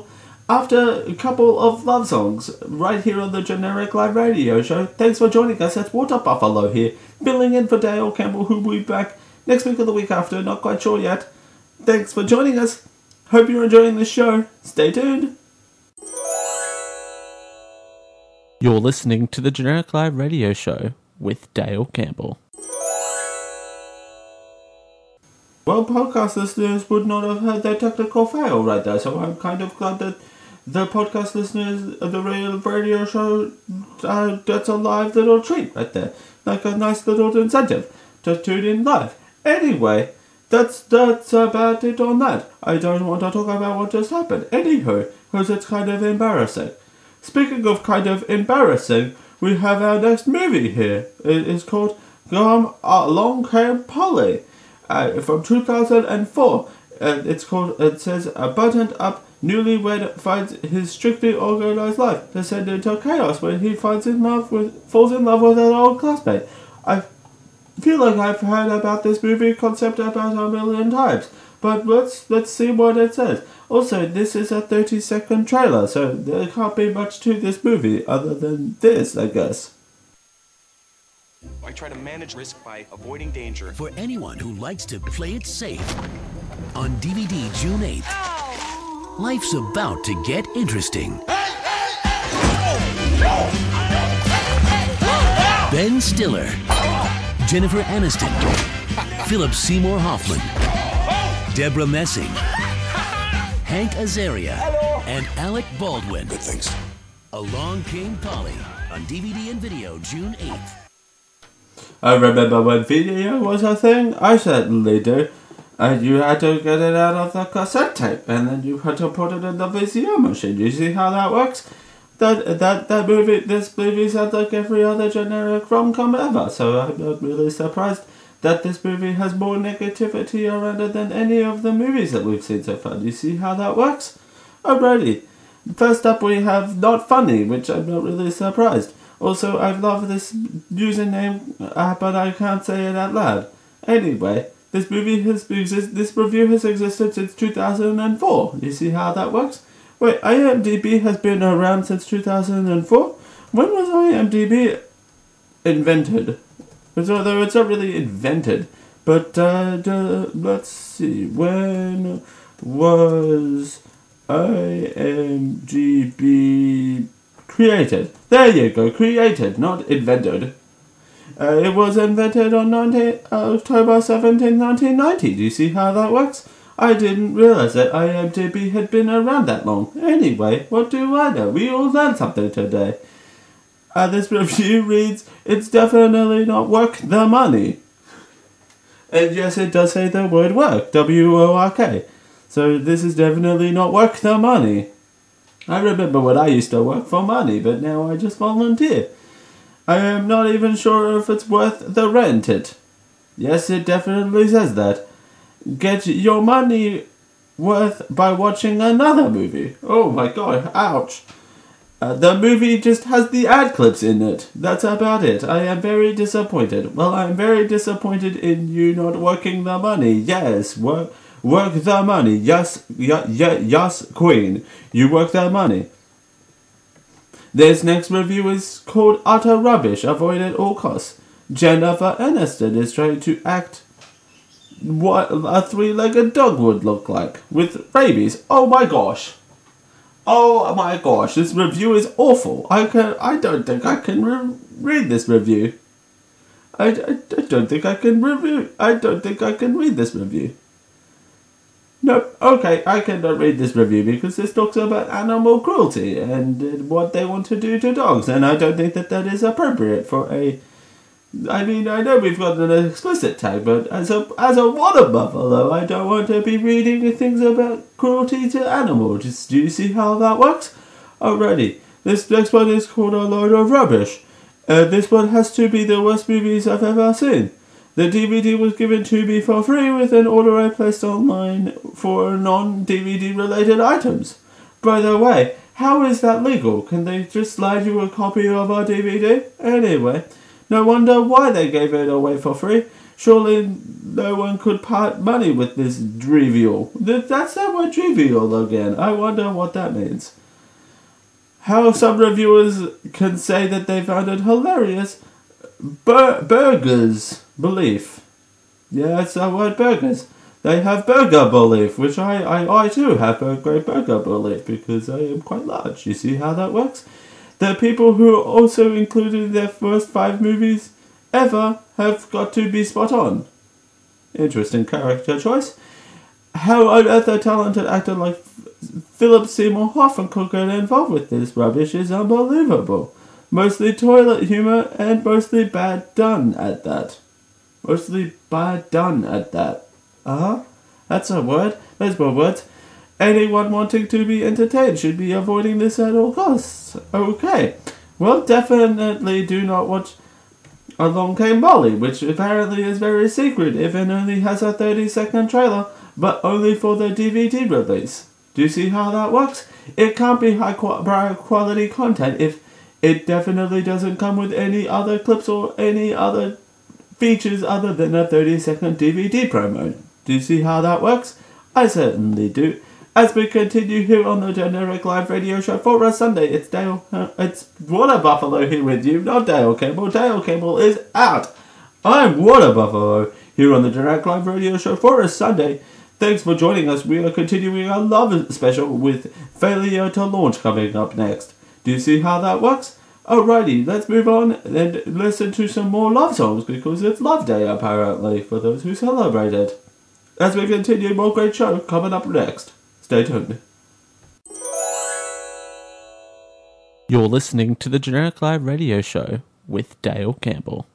after a couple of love songs right here on the Generic Live Radio Show. Thanks for joining us. It's Water Buffalo here, filling in for Dale Campbell, who will be back next week or the week after, not quite sure yet. Thanks for joining us. Hope you're enjoying the show. Stay tuned. You're listening to the Generic Live Radio Show with Dale Campbell. Well, podcast listeners would not have heard that technical fail right there, so I'm kind of glad that the podcast listeners of the real radio show uh, gets a live little treat right there. Like a nice little incentive to tune in live. Anyway, that's that's about it on that. I don't want to talk about what just happened. Anywho, because it's kind of embarrassing. Speaking of kind of embarrassing, we have our next movie here. It is called Come Along Came Polly. Uh, from two thousand four. Uh, it's called, it says, a buttoned up newlywed finds his strictly organized life descended into chaos when he finds in love with, falls in love with an old classmate. I feel like I've heard about this movie concept about a million times, but let's, let's see what it says. Also, this is a thirty second trailer, so there can't be much to this movie other than this, I guess. I try to manage risk by avoiding danger. For anyone who likes to play it safe, on D V D June eighth, life's about to get interesting. Ben Stiller, Jennifer Aniston, Philip Seymour Hoffman, Deborah Messing, Hank Azaria, and Alec Baldwin. Good things. Along Came Polly, on D V D and video June eighth. I remember when video was a thing. I certainly do. And you had to get it out of the cassette tape, and then you had to put it in the V C R machine. You see how that works? That that that movie, this movie sounds like every other generic rom-com ever. So I'm not really surprised that this movie has more negativity around it than any of the movies that we've seen so far. You see how that works? Alrighty. First up, we have Not Funny, which I'm not really surprised. Also, I love this username, uh, but I can't say it out loud. Anyway, this movie has exist- this review has existed since two thousand four. You see how that works? Wait, IMDb has been around since two thousand four? When was IMDb invented? Although it's not really invented, but uh, uh, let's see. When was IMDb created? There you go, created, not invented. Uh, it was invented on October seventeenth, nineteen ninety. Do you see how that works? I didn't realize that IMDb had been around that long. Anyway, what do I know? We all learned something today. Uh, this review reads, it's definitely not worth the money. And yes, it does say the word work, W O R K. So this is definitely not worth the money. I remember when I used to work for money, but now I just volunteer. I am not even sure if it's worth the rent it. Yes, it definitely says that. Get your money worth by watching another movie. Oh my god, ouch. Uh, the movie just has the ad clips in it. That's about it. I am very disappointed. Well, I am very disappointed in you not working the money. Yes, work. Work the money. Yes, y- y- yes, queen. You work the money. This next review is called Utter Rubbish. Avoid at all costs. Jennifer Aniston is trying to act what a three-legged dog would look like with rabies. Oh my gosh. Oh my gosh. This review is awful. I can. I don't think I can re- read this review. I, I, I don't think I can review. I don't think I can read this review. Nope, okay, I cannot read this review because this talks about animal cruelty and what they want to do to dogs, and I don't think that that is appropriate for a... I mean, I know we've got an explicit tag, but as a as a water buffalo, I don't want to be reading things about cruelty to animals. Do you see how that works? Alrighty, this next one is called A Load of Rubbish. Uh, this one has to be the worst movies I've ever seen. The D V D was given to me for free with an order I placed online for non-D V D related items. By the way, how is that legal? Can they just slide you a copy of our D V D? Anyway, no wonder why they gave it away for free. Surely no one could part money with this trivial. That's that word trivial again. I wonder what that means. How some reviewers can say that they found it hilarious. Bur- burgers belief. Yeah, it's the word burgers. They have burger belief, which I, I, I too have a great burger belief because I am quite large. You see how that works? The people who also included their first five movies ever have got to be spot on. Interesting character choice. How on earth a talented actor like Philip Seymour Hoffman could get involved with this rubbish is unbelievable. Mostly toilet humor and mostly bad done at that. Mostly bad done at that. Uh-huh. That's a word. There's more words. Anyone wanting to be entertained should be avoiding this at all costs. Okay. Well, definitely do not watch Along Came Molly, which apparently is very secretive and only has a thirty second trailer, but only for the D V D release. Do you see how that works? It can't be high quality content if it definitely doesn't come with any other clips or any other features other than a thirty second D V D promo. Do you see how that works? I certainly do. As we continue here on the Generic Live Radio Show for a Sunday, it's Dale, uh, it's Water Buffalo here with you, not Dale Campbell. Dale Campbell is out. I'm Water Buffalo here on the Generic Live Radio Show for a Sunday. Thanks for joining us. We are continuing our love special with Failure to Launch coming up next. Do you see how that works? Alrighty, let's move on and listen to some more love songs because it's Love Day apparently for those who celebrate it. As we continue, more great show coming up next. Stay tuned. You're listening to the Generic Live Radio Show with Dale Campbell.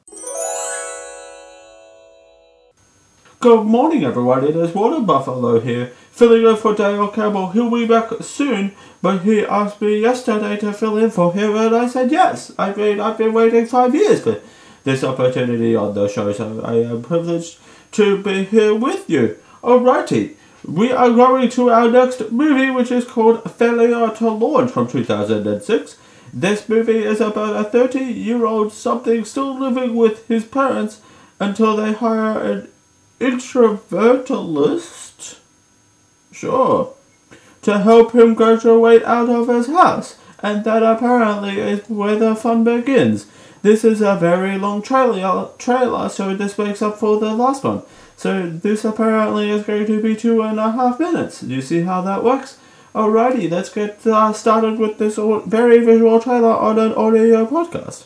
Good morning, everyone. It is Water Buffalo here, filling in for Dale Campbell. He'll be back soon, but he asked me yesterday to fill in for him, and I said yes. I mean, I've been waiting five years for this opportunity on the show, so I am privileged to be here with you. Alrighty. We are going to our next movie, which is called Failure to Launch from two thousand six. This movie is about a thirty-year-old something still living with his parents until they hire an introvertalist, sure, to help him graduate out of his house. And that apparently is where the fun begins. This is a very long trailer, trailer, so this makes up for the last one. So this apparently is going to be two and a half minutes. Do you see how that works? Alrighty, let's get uh, started with this very visual trailer on an audio podcast.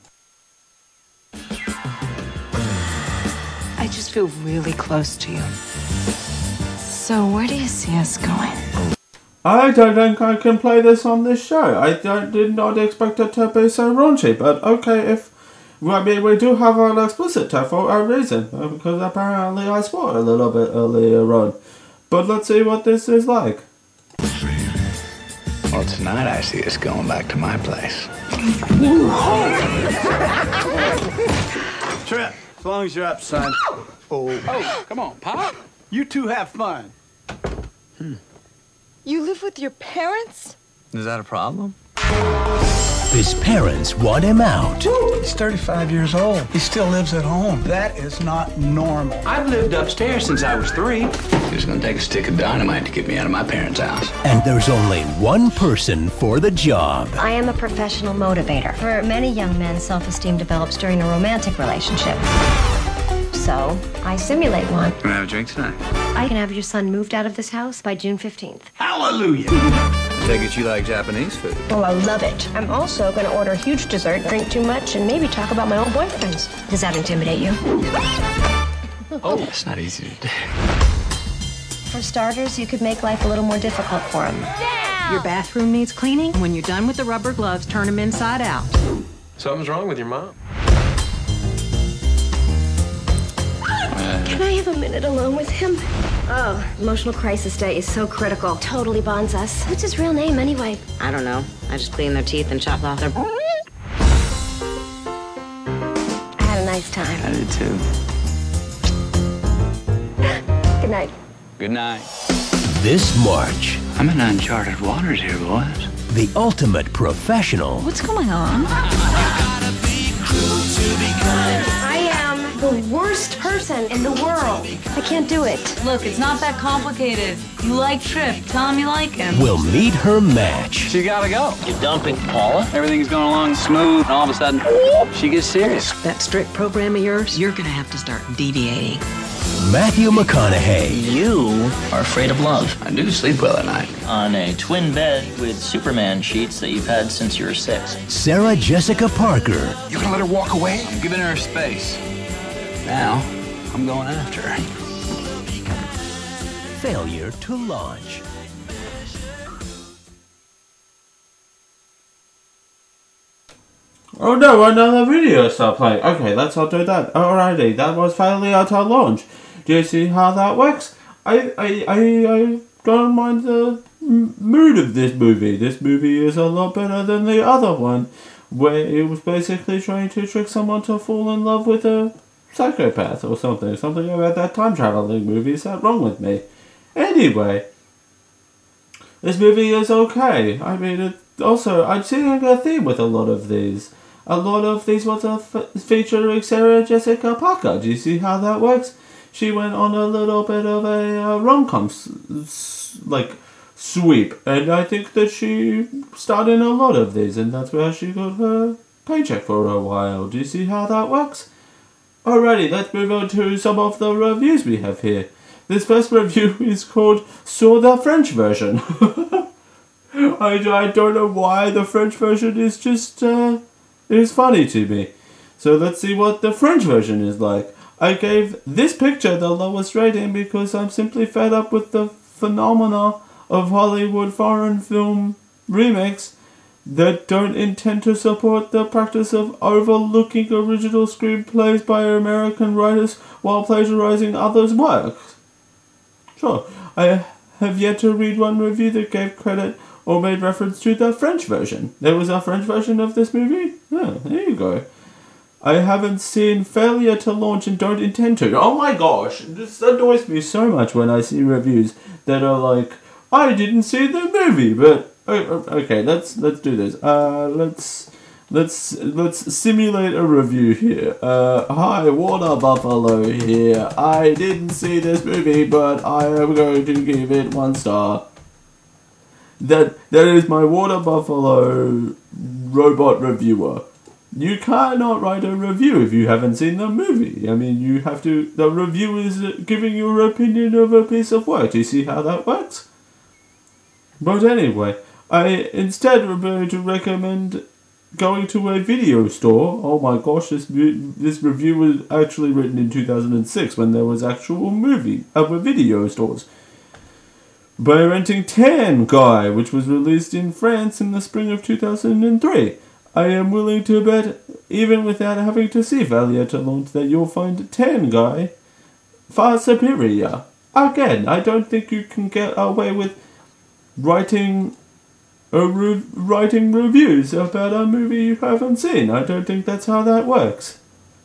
I just feel really close to you. So where do you see us going? I don't think I can play this on this show. I don't, did not expect it to be so raunchy, but okay, if... I mean, we do have an explicit tag for a reason, because apparently I swore a little bit earlier on. But let's see what this is like. Well, tonight I see us going back to my place. Trip, as long as you're up, son. Oh, oh, come on, Pop. You two have fun. Hmm. You live with your parents? Is that a problem? His parents want him out. He's thirty-five years old. He still lives at home. That is not normal. I've lived upstairs since I was three. It's gonna take a stick of dynamite to get me out of my parents' house. And there's only one person for the job. I am a professional motivator. For many young men, self-esteem develops during a romantic relationship. So, I simulate one. Can we have a drink tonight? I can have your son moved out of this house by June fifteenth. Hallelujah! I take it you like Japanese food. Oh, I love it. I'm also going to order a huge dessert, drink too much, and maybe talk about my old boyfriends. Does that intimidate you? Oh, it's not easy to do. For starters, you could make life a little more difficult for him. Yeah! Your bathroom needs cleaning. When you're done with the rubber gloves, turn them inside out. Something's wrong with your mom. Can I have a minute alone with him? Oh, emotional crisis day is so critical. Totally bonds us. What's his real name, anyway? I don't know. I just clean their teeth and chop off their... I had a nice time. I did too. Good night. Good night. This March... I'm in uncharted waters here, boys. The ultimate professional... What's going on? I am the worst person in the world. I can't do it. Look, it's not that complicated. You like Trip. Tell him you like him. Will meet her match. She gotta go. You're dumping Paula? Everything's going along smooth, and all of a sudden, she gets serious. That strict program of yours, you're gonna have to start deviating. Matthew McConaughey. You are afraid of love. I do sleep well at night. On a twin bed with Superman sheets that you've had since you were six. Sarah Jessica Parker. You gonna let her walk away? I'm giving her space. Now, I'm going after her. Failure to launch. Oh no, another video start playing. Okay, let's not do that. Alrighty, that was failure to launch. Do you see how that works? I, I, I, I don't mind the m- mood of this movie. This movie is a lot better than the other one, where it was basically trying to trick someone to fall in love with a psychopath or something. Something about that time traveling movie. Is that wrong with me? Anyway, this movie is okay. I mean, it, also, I'm seeing a theme with a lot of these. A lot of these ones are f- featuring Sarah Jessica Parker. Do you see how that works? She went on a little bit of a uh, rom-com s- s- like sweep, and I think that she starred in a lot of these, and that's where she got her paycheck for a while. Do you see how that works? Alrighty, let's move on to some of the reviews we have here. This first review is called Saw the French Version. I, I don't know why the French version is just, uh, is funny to me. So let's see what the French version is like. I gave this picture the lowest rating because I'm simply fed up with the phenomena of Hollywood foreign film remakes that don't intend to support the practice of overlooking original screenplays by American writers while plagiarizing others' works. Sure, I have yet to read one review that gave credit or made reference to the French version. There was a French version of this movie? Oh, there you go. I haven't seen Failure to Launch and don't intend to. Oh my gosh, this annoys me so much when I see reviews that are like, I didn't see the movie, but okay, let's let's do this. Uh, let's let's let's simulate a review here. Uh, hi, Water Buffalo here. I didn't see this movie, but I am going to give it one star. That that is my Water Buffalo robot reviewer. You cannot write a review if you haven't seen the movie. I mean, you have to. The review is giving your opinion of a piece of work. Do you see how that works? But anyway, I instead am going to recommend going to a video store. Oh my gosh, this this review was actually written in two thousand six when there was actual movie uh, video stores. By renting Tan Guy, which was released in France in the spring of two thousand three. I am willing to bet, even without having to see Failure to Launch, that you'll find Tan Guy far superior. Again, I don't think you can get away with writing a re- writing reviews about a movie you haven't seen. I don't think that's how that works.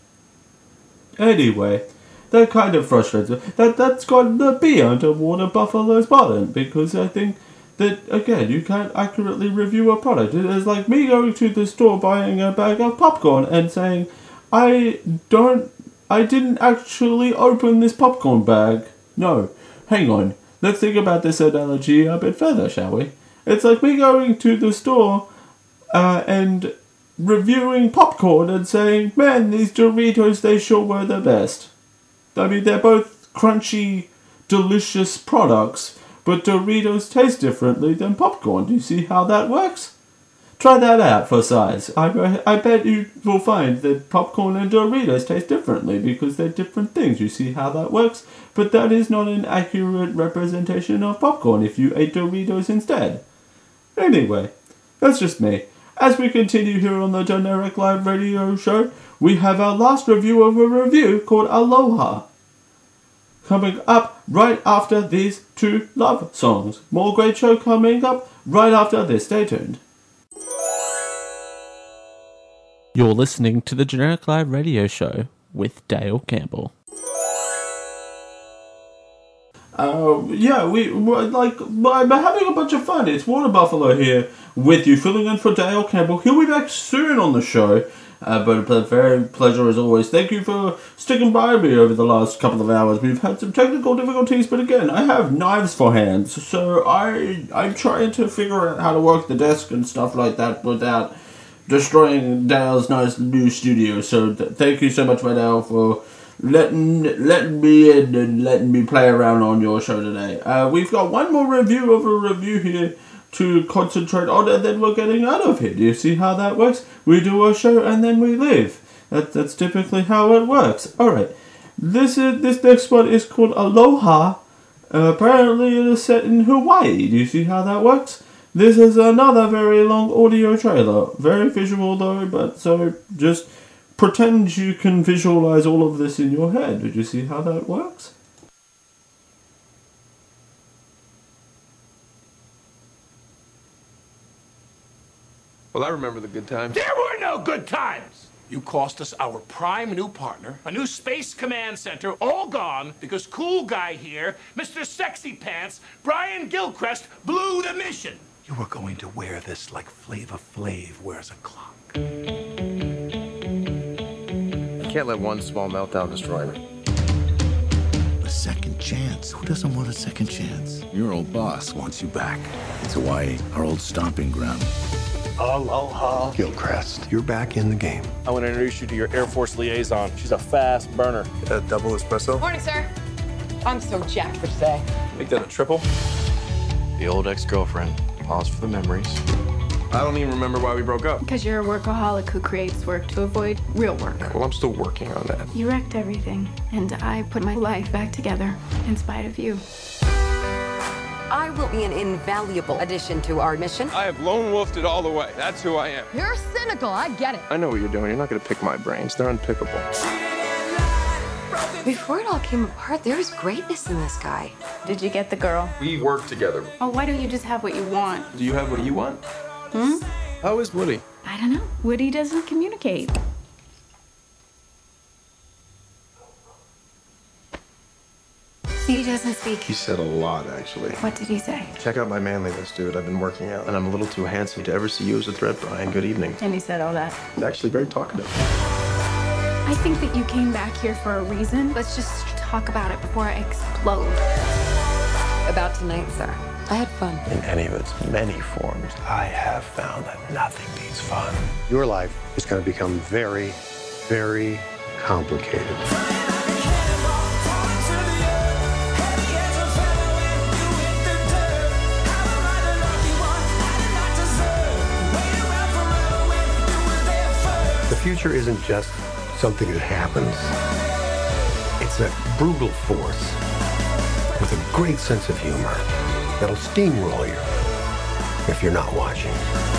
Anyway, that kind of frustrates me. That, that's got the B under Water Buffalo's button, because I think that, again, you can't accurately review a product. It is like me going to the store buying a bag of popcorn and saying, I don't, I didn't actually open this popcorn bag. No, hang on. Let's think about this analogy a bit further, shall we? It's like me going to the store uh, and reviewing popcorn and saying, man, these Doritos, they sure were the best. I mean, they're both crunchy, delicious products, but Doritos taste differently than popcorn. Do you see how that works? Try that out for size. I, I bet you will find that popcorn and Doritos taste differently because they're different things. You see how that works? But that is not an accurate representation of popcorn if you ate Doritos instead. Anyway, that's just me. As we continue here on the Generic Live Radio Show, we have our last review of a review called Aloha. Coming up right after these two love songs. More great show coming up right after this. Stay tuned. You're listening to the Generic Live Radio Show with Dale Campbell. Uh, yeah, we we're like I'm having a bunch of fun. It's Water Buffalo here with you, filling in for Dale Campbell. He'll be back soon on the show, uh, but a very pleasure as always. Thank you for sticking by me over the last couple of hours. We've had some technical difficulties, but again, I have knives for hands, so I I'm trying to figure out how to work the desk and stuff like that without destroying Dale's nice new studio. So th- thank you so much, Dale, for letting letting me in and letting me play around on your show today. Uh, we've got one more review of a review here to concentrate on, and then we're getting out of here. Do you see how that works? We do our show and then we leave. That, that's typically how it works. Alright, this is this next one is called Aloha. Uh, apparently it is set in Hawaii. Do you see how that works? This is another very long audio trailer. Very visual though, but so just pretend you can visualize all of this in your head. Did you see how that works? Well, I remember the good times. There were no good times! You cost us our prime new partner, a new space command center, all gone because cool guy here, Mister Sexy Pants, Brian Gilchrist, blew the mission. You were going to wear this like Flava Flav wears a clock. I can't let one small meltdown destroy me. A second chance? Who doesn't want a second chance? Your old boss wants you back. It's Hawaii, our old stomping ground. Aloha. Gilchrist, you're back in the game. I want to introduce you to your Air Force liaison. She's a fast burner. A double espresso? Morning, sir. I'm so jacked for today. Make that a triple. The old ex-girlfriend. Pause for the memories. I don't even remember why we broke up. Because you're a workaholic who creates work to avoid real work. Well, I'm still working on that. You wrecked everything, and I put my life back together in spite of you. I will be an invaluable addition to our mission. I have lone wolfed it all the way. That's who I am. You're cynical, I get it. I know what you're doing. You're not going to pick my brains. They're unpickable. Before it all came apart, there was greatness in this guy. Did you get the girl? We work together. Oh, why don't you just have what you want? Do you have what you want? Hmm? How is Woody? I don't know. Woody doesn't communicate. He doesn't speak. He said a lot, actually. What did he say? Check out my manliness, dude. I've been working out, and I'm a little too handsome to ever see you as a threat, Brian. Good evening. And he said all that. He's actually very talkative. I think that you came back here for a reason. Let's just talk about it before I explode. About tonight, sir. I had fun. In any of its many forms, I have found that nothing beats fun. Your life is going to become very, very complicated. The future isn't just something that happens. It's a brutal force with a great sense of humor that'll steamroll you if you're not watching.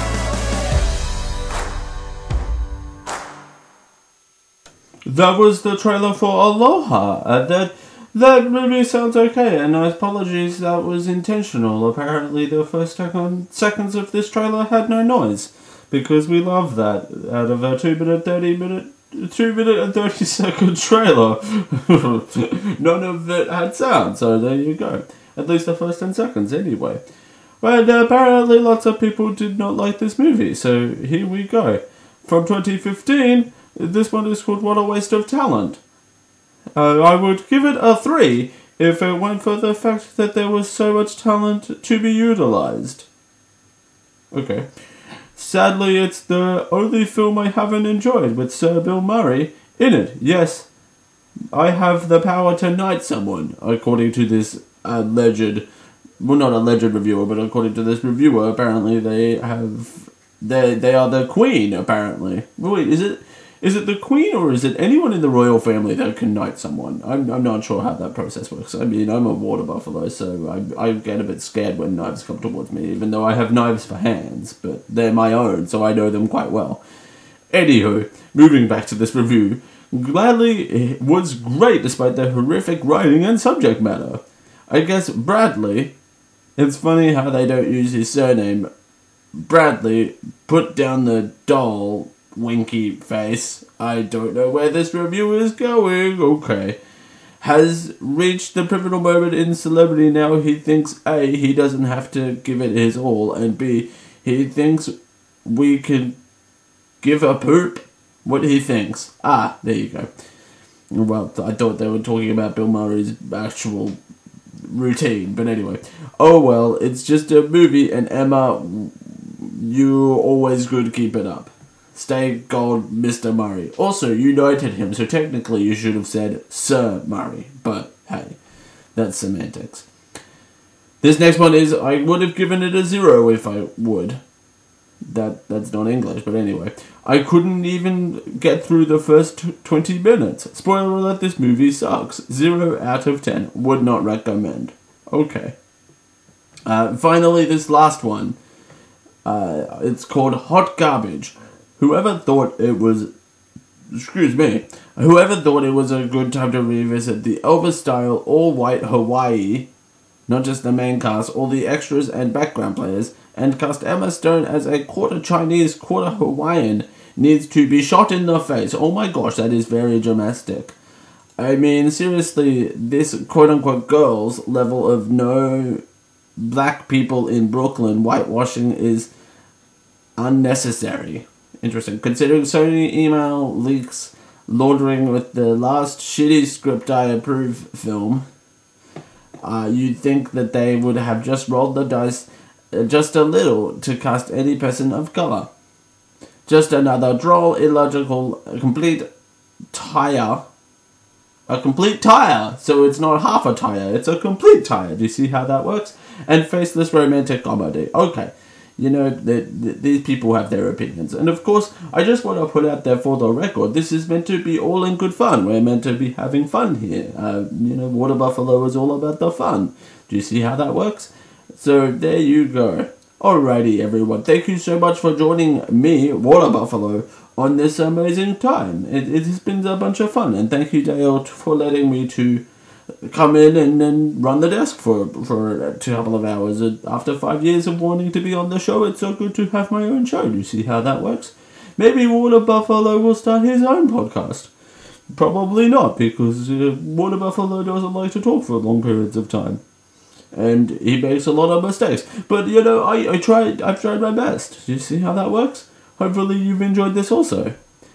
That was the trailer for Aloha. Uh, that that movie sounds okay, and apologies, that was intentional. Apparently the first second, seconds of this trailer had no noise, because we love that out of a two minute, thirty minute, two minute and thirty second trailer. None of it had sound, so there you go. At least the first ten seconds, anyway. But uh, apparently lots of people did not like this movie, so here we go. From twenty fifteen, this one is called What a Waste of Talent. Uh, I would give it a three if it weren't for the fact that there was so much talent to be utilized. Okay. Sadly, it's the only film I haven't enjoyed with Sir Bill Murray in it. Yes, I have the power to knight someone, according to this alleged, well, not alleged reviewer, but according to this reviewer, apparently they have, they they are the queen, apparently. Wait, is it, is it the queen, or is it anyone in the royal family that can knight someone? I'm I'm not sure how that process works. I mean, I'm a water buffalo, so I, I get a bit scared when knives come towards me, even though I have knives for hands, but they're my own, so I know them quite well. Anywho, moving back to this review, gladly, it was great despite the horrific writing and subject matter. I guess Bradley, it's funny how they don't use his surname. Bradley, put down the doll, winky face. I don't know where this review is going. Okay. has reached the pivotal moment in celebrity. Now he thinks A, he doesn't have to give it his all, and B, he thinks we can give a poop what he thinks. Ah, there you go. Well, I thought they were talking about Bill Murray's actual routine, but anyway. Oh well, it's just a movie, and Emma, you're always good, keep it up. Stay gold, Mister Murray. Also, you knighted him, so technically you should have said Sir Murray, but hey, that's semantics. This next one is, I would have given it a zero if I would. That That's not English, but anyway. I couldn't even get through the first twenty minutes. Spoiler alert, this movie sucks. zero out of ten. Would not recommend. Okay. Uh, finally, this last one. Uh, it's called Hot Garbage. Whoever thought it was... Excuse me. Whoever thought it was a good time to revisit the Elvis-style all-white Hawaii, not just the main cast, all the extras and background players, and cast Emma Stone as a quarter Chinese, quarter Hawaiian, needs to be shot in the face. Oh my gosh, that is very dramatic. I mean, seriously, this quote-unquote girls level of no black people in Brooklyn whitewashing is unnecessary. Interesting. Considering Sony email leaks laundering with the last shitty script I approve film, uh, you'd think that they would have just rolled the dice just a little to cast any person of color. Just another droll, illogical, complete tire. A complete tire! So it's not half a tire, it's a complete tire. Do you see how that works? And faceless romantic comedy. Okay. You know, the, the, these people have their opinions. And of course, I just want to put out there for the record, this is meant to be all in good fun. We're meant to be having fun here. Uh, you know, Water Buffalo is all about the fun. Do you see how that works? So, there you go. Alrighty, everyone. Thank you so much for joining me, Water Buffalo, on this amazing time. It, it has been a bunch of fun. And thank you, Dale, for letting me to come in and, and run the desk for, for a couple of hours. After five years of wanting to be on the show, it's so good to have my own show. Do you see how that works? Maybe Water Buffalo will start his own podcast. Probably not, because uh, Water Buffalo doesn't like to talk for long periods of time. And he makes a lot of mistakes. But, you know, I, I tried, I've tried my best. Do you see how that works? Hopefully you've enjoyed this also.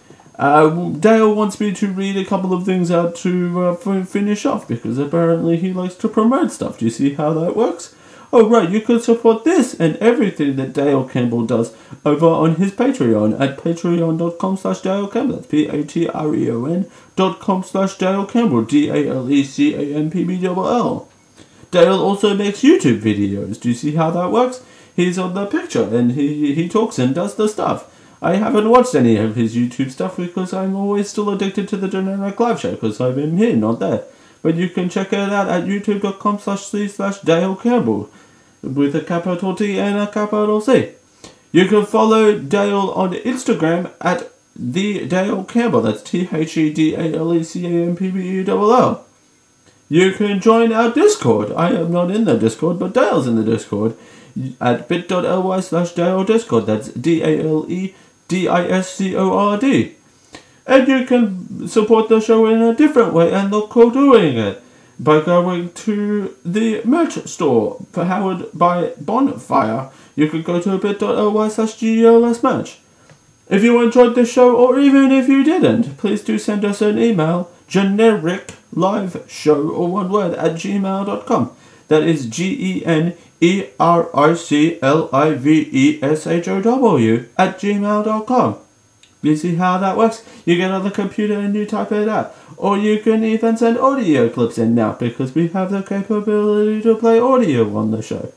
Uh, Dale wants me to read a couple of things out to uh, f- finish off, because apparently he likes to promote stuff. Do you see how that works? Oh, right, you can support this and everything that Dale Campbell does over on his Patreon at patreon.com slash Dale Campbell. That's P-A-T-R-E-O-N dot com slash Dale Campbell. D A L E C A M P B L L. Dale also makes YouTube videos. Do you see how that works? He's on the picture and he, he talks and does the stuff. I haven't watched any of his YouTube stuff because I'm always still addicted to the Generic Live Show because I'm in here, not there. But you can check it out at youtube.com slash C slash Dale Campbell with a capital T and a capital C. You can follow Dale on Instagram at the Dale Campbell. That's T H E D A L E C A M P B E L L. You can join our Discord. I am not in the Discord, but Dale's in the Discord at bit.ly slash Dale Discord. That's D A L E D I S C O R D. And you can support the show in a different way and look cool doing it by going to the merch store powered by Bonfire. You can go to bit.ly slash G L S merch. If you enjoyed this show, or even if you didn't, please do send us an email, generic live show, or one word, at gmail dot com. That is G E N E R I C L I V E S H O W at gmail dot com. You see how that works? You get on the computer and you type it out. Or you can even send audio clips in now, because we have the capability to play audio on the show,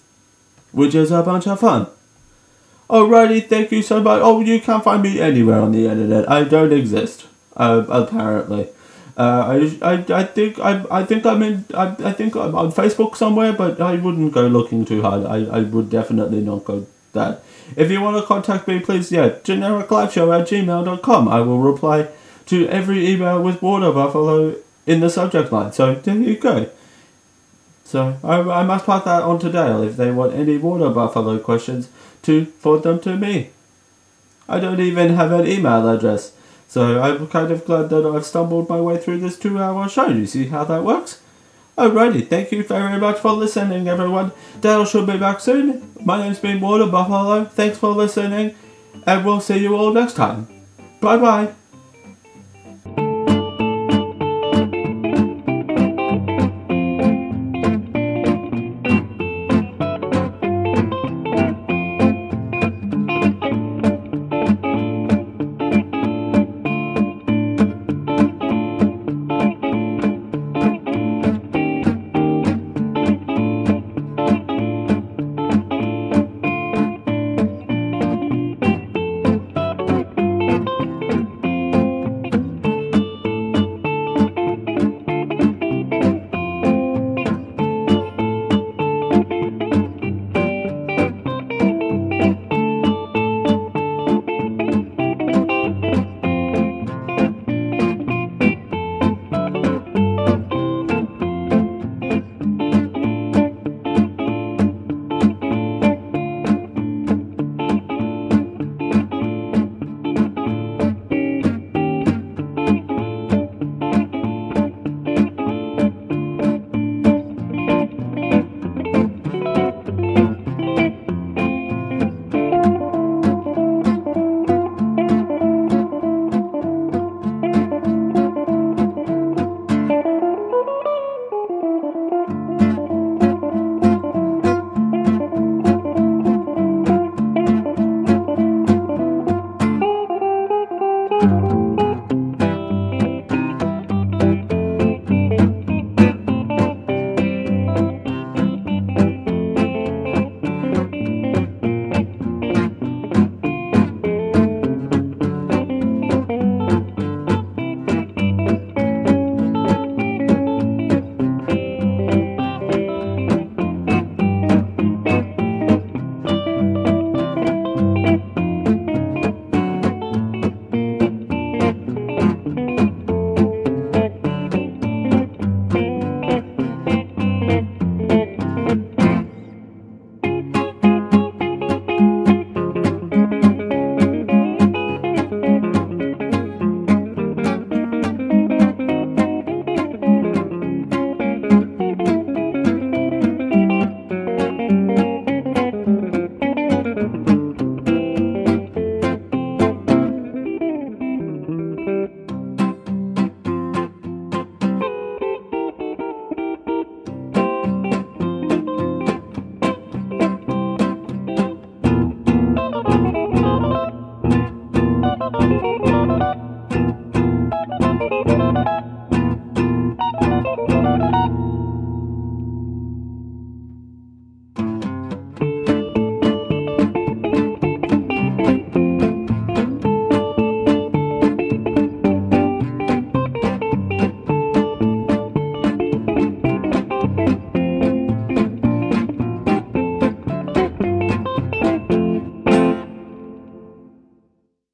which is a bunch of fun. Alrighty, thank you so much. Oh, you can't find me anywhere on the internet. I don't exist, uh, apparently. Uh, I, I, I think I, I think I'm in. I, I think I'm on Facebook somewhere, but I wouldn't go looking too hard. I, I would definitely not go that. If you want to contact me, please, yeah, genericliveshow at gmail dot com. I will reply to every email with Water Buffalo in the subject line. So there you go. So I, I must pass that on to Dale if they want any Water Buffalo questions to forward them to me. I don't even have an email address. So I'm kind of glad that I've stumbled my way through this two-hour show. You see how that works? Alrighty, thank you very much for listening, everyone. Dale should be back soon. My name's been Water Buffalo. Thanks for listening, and we'll see you all next time. Bye-bye.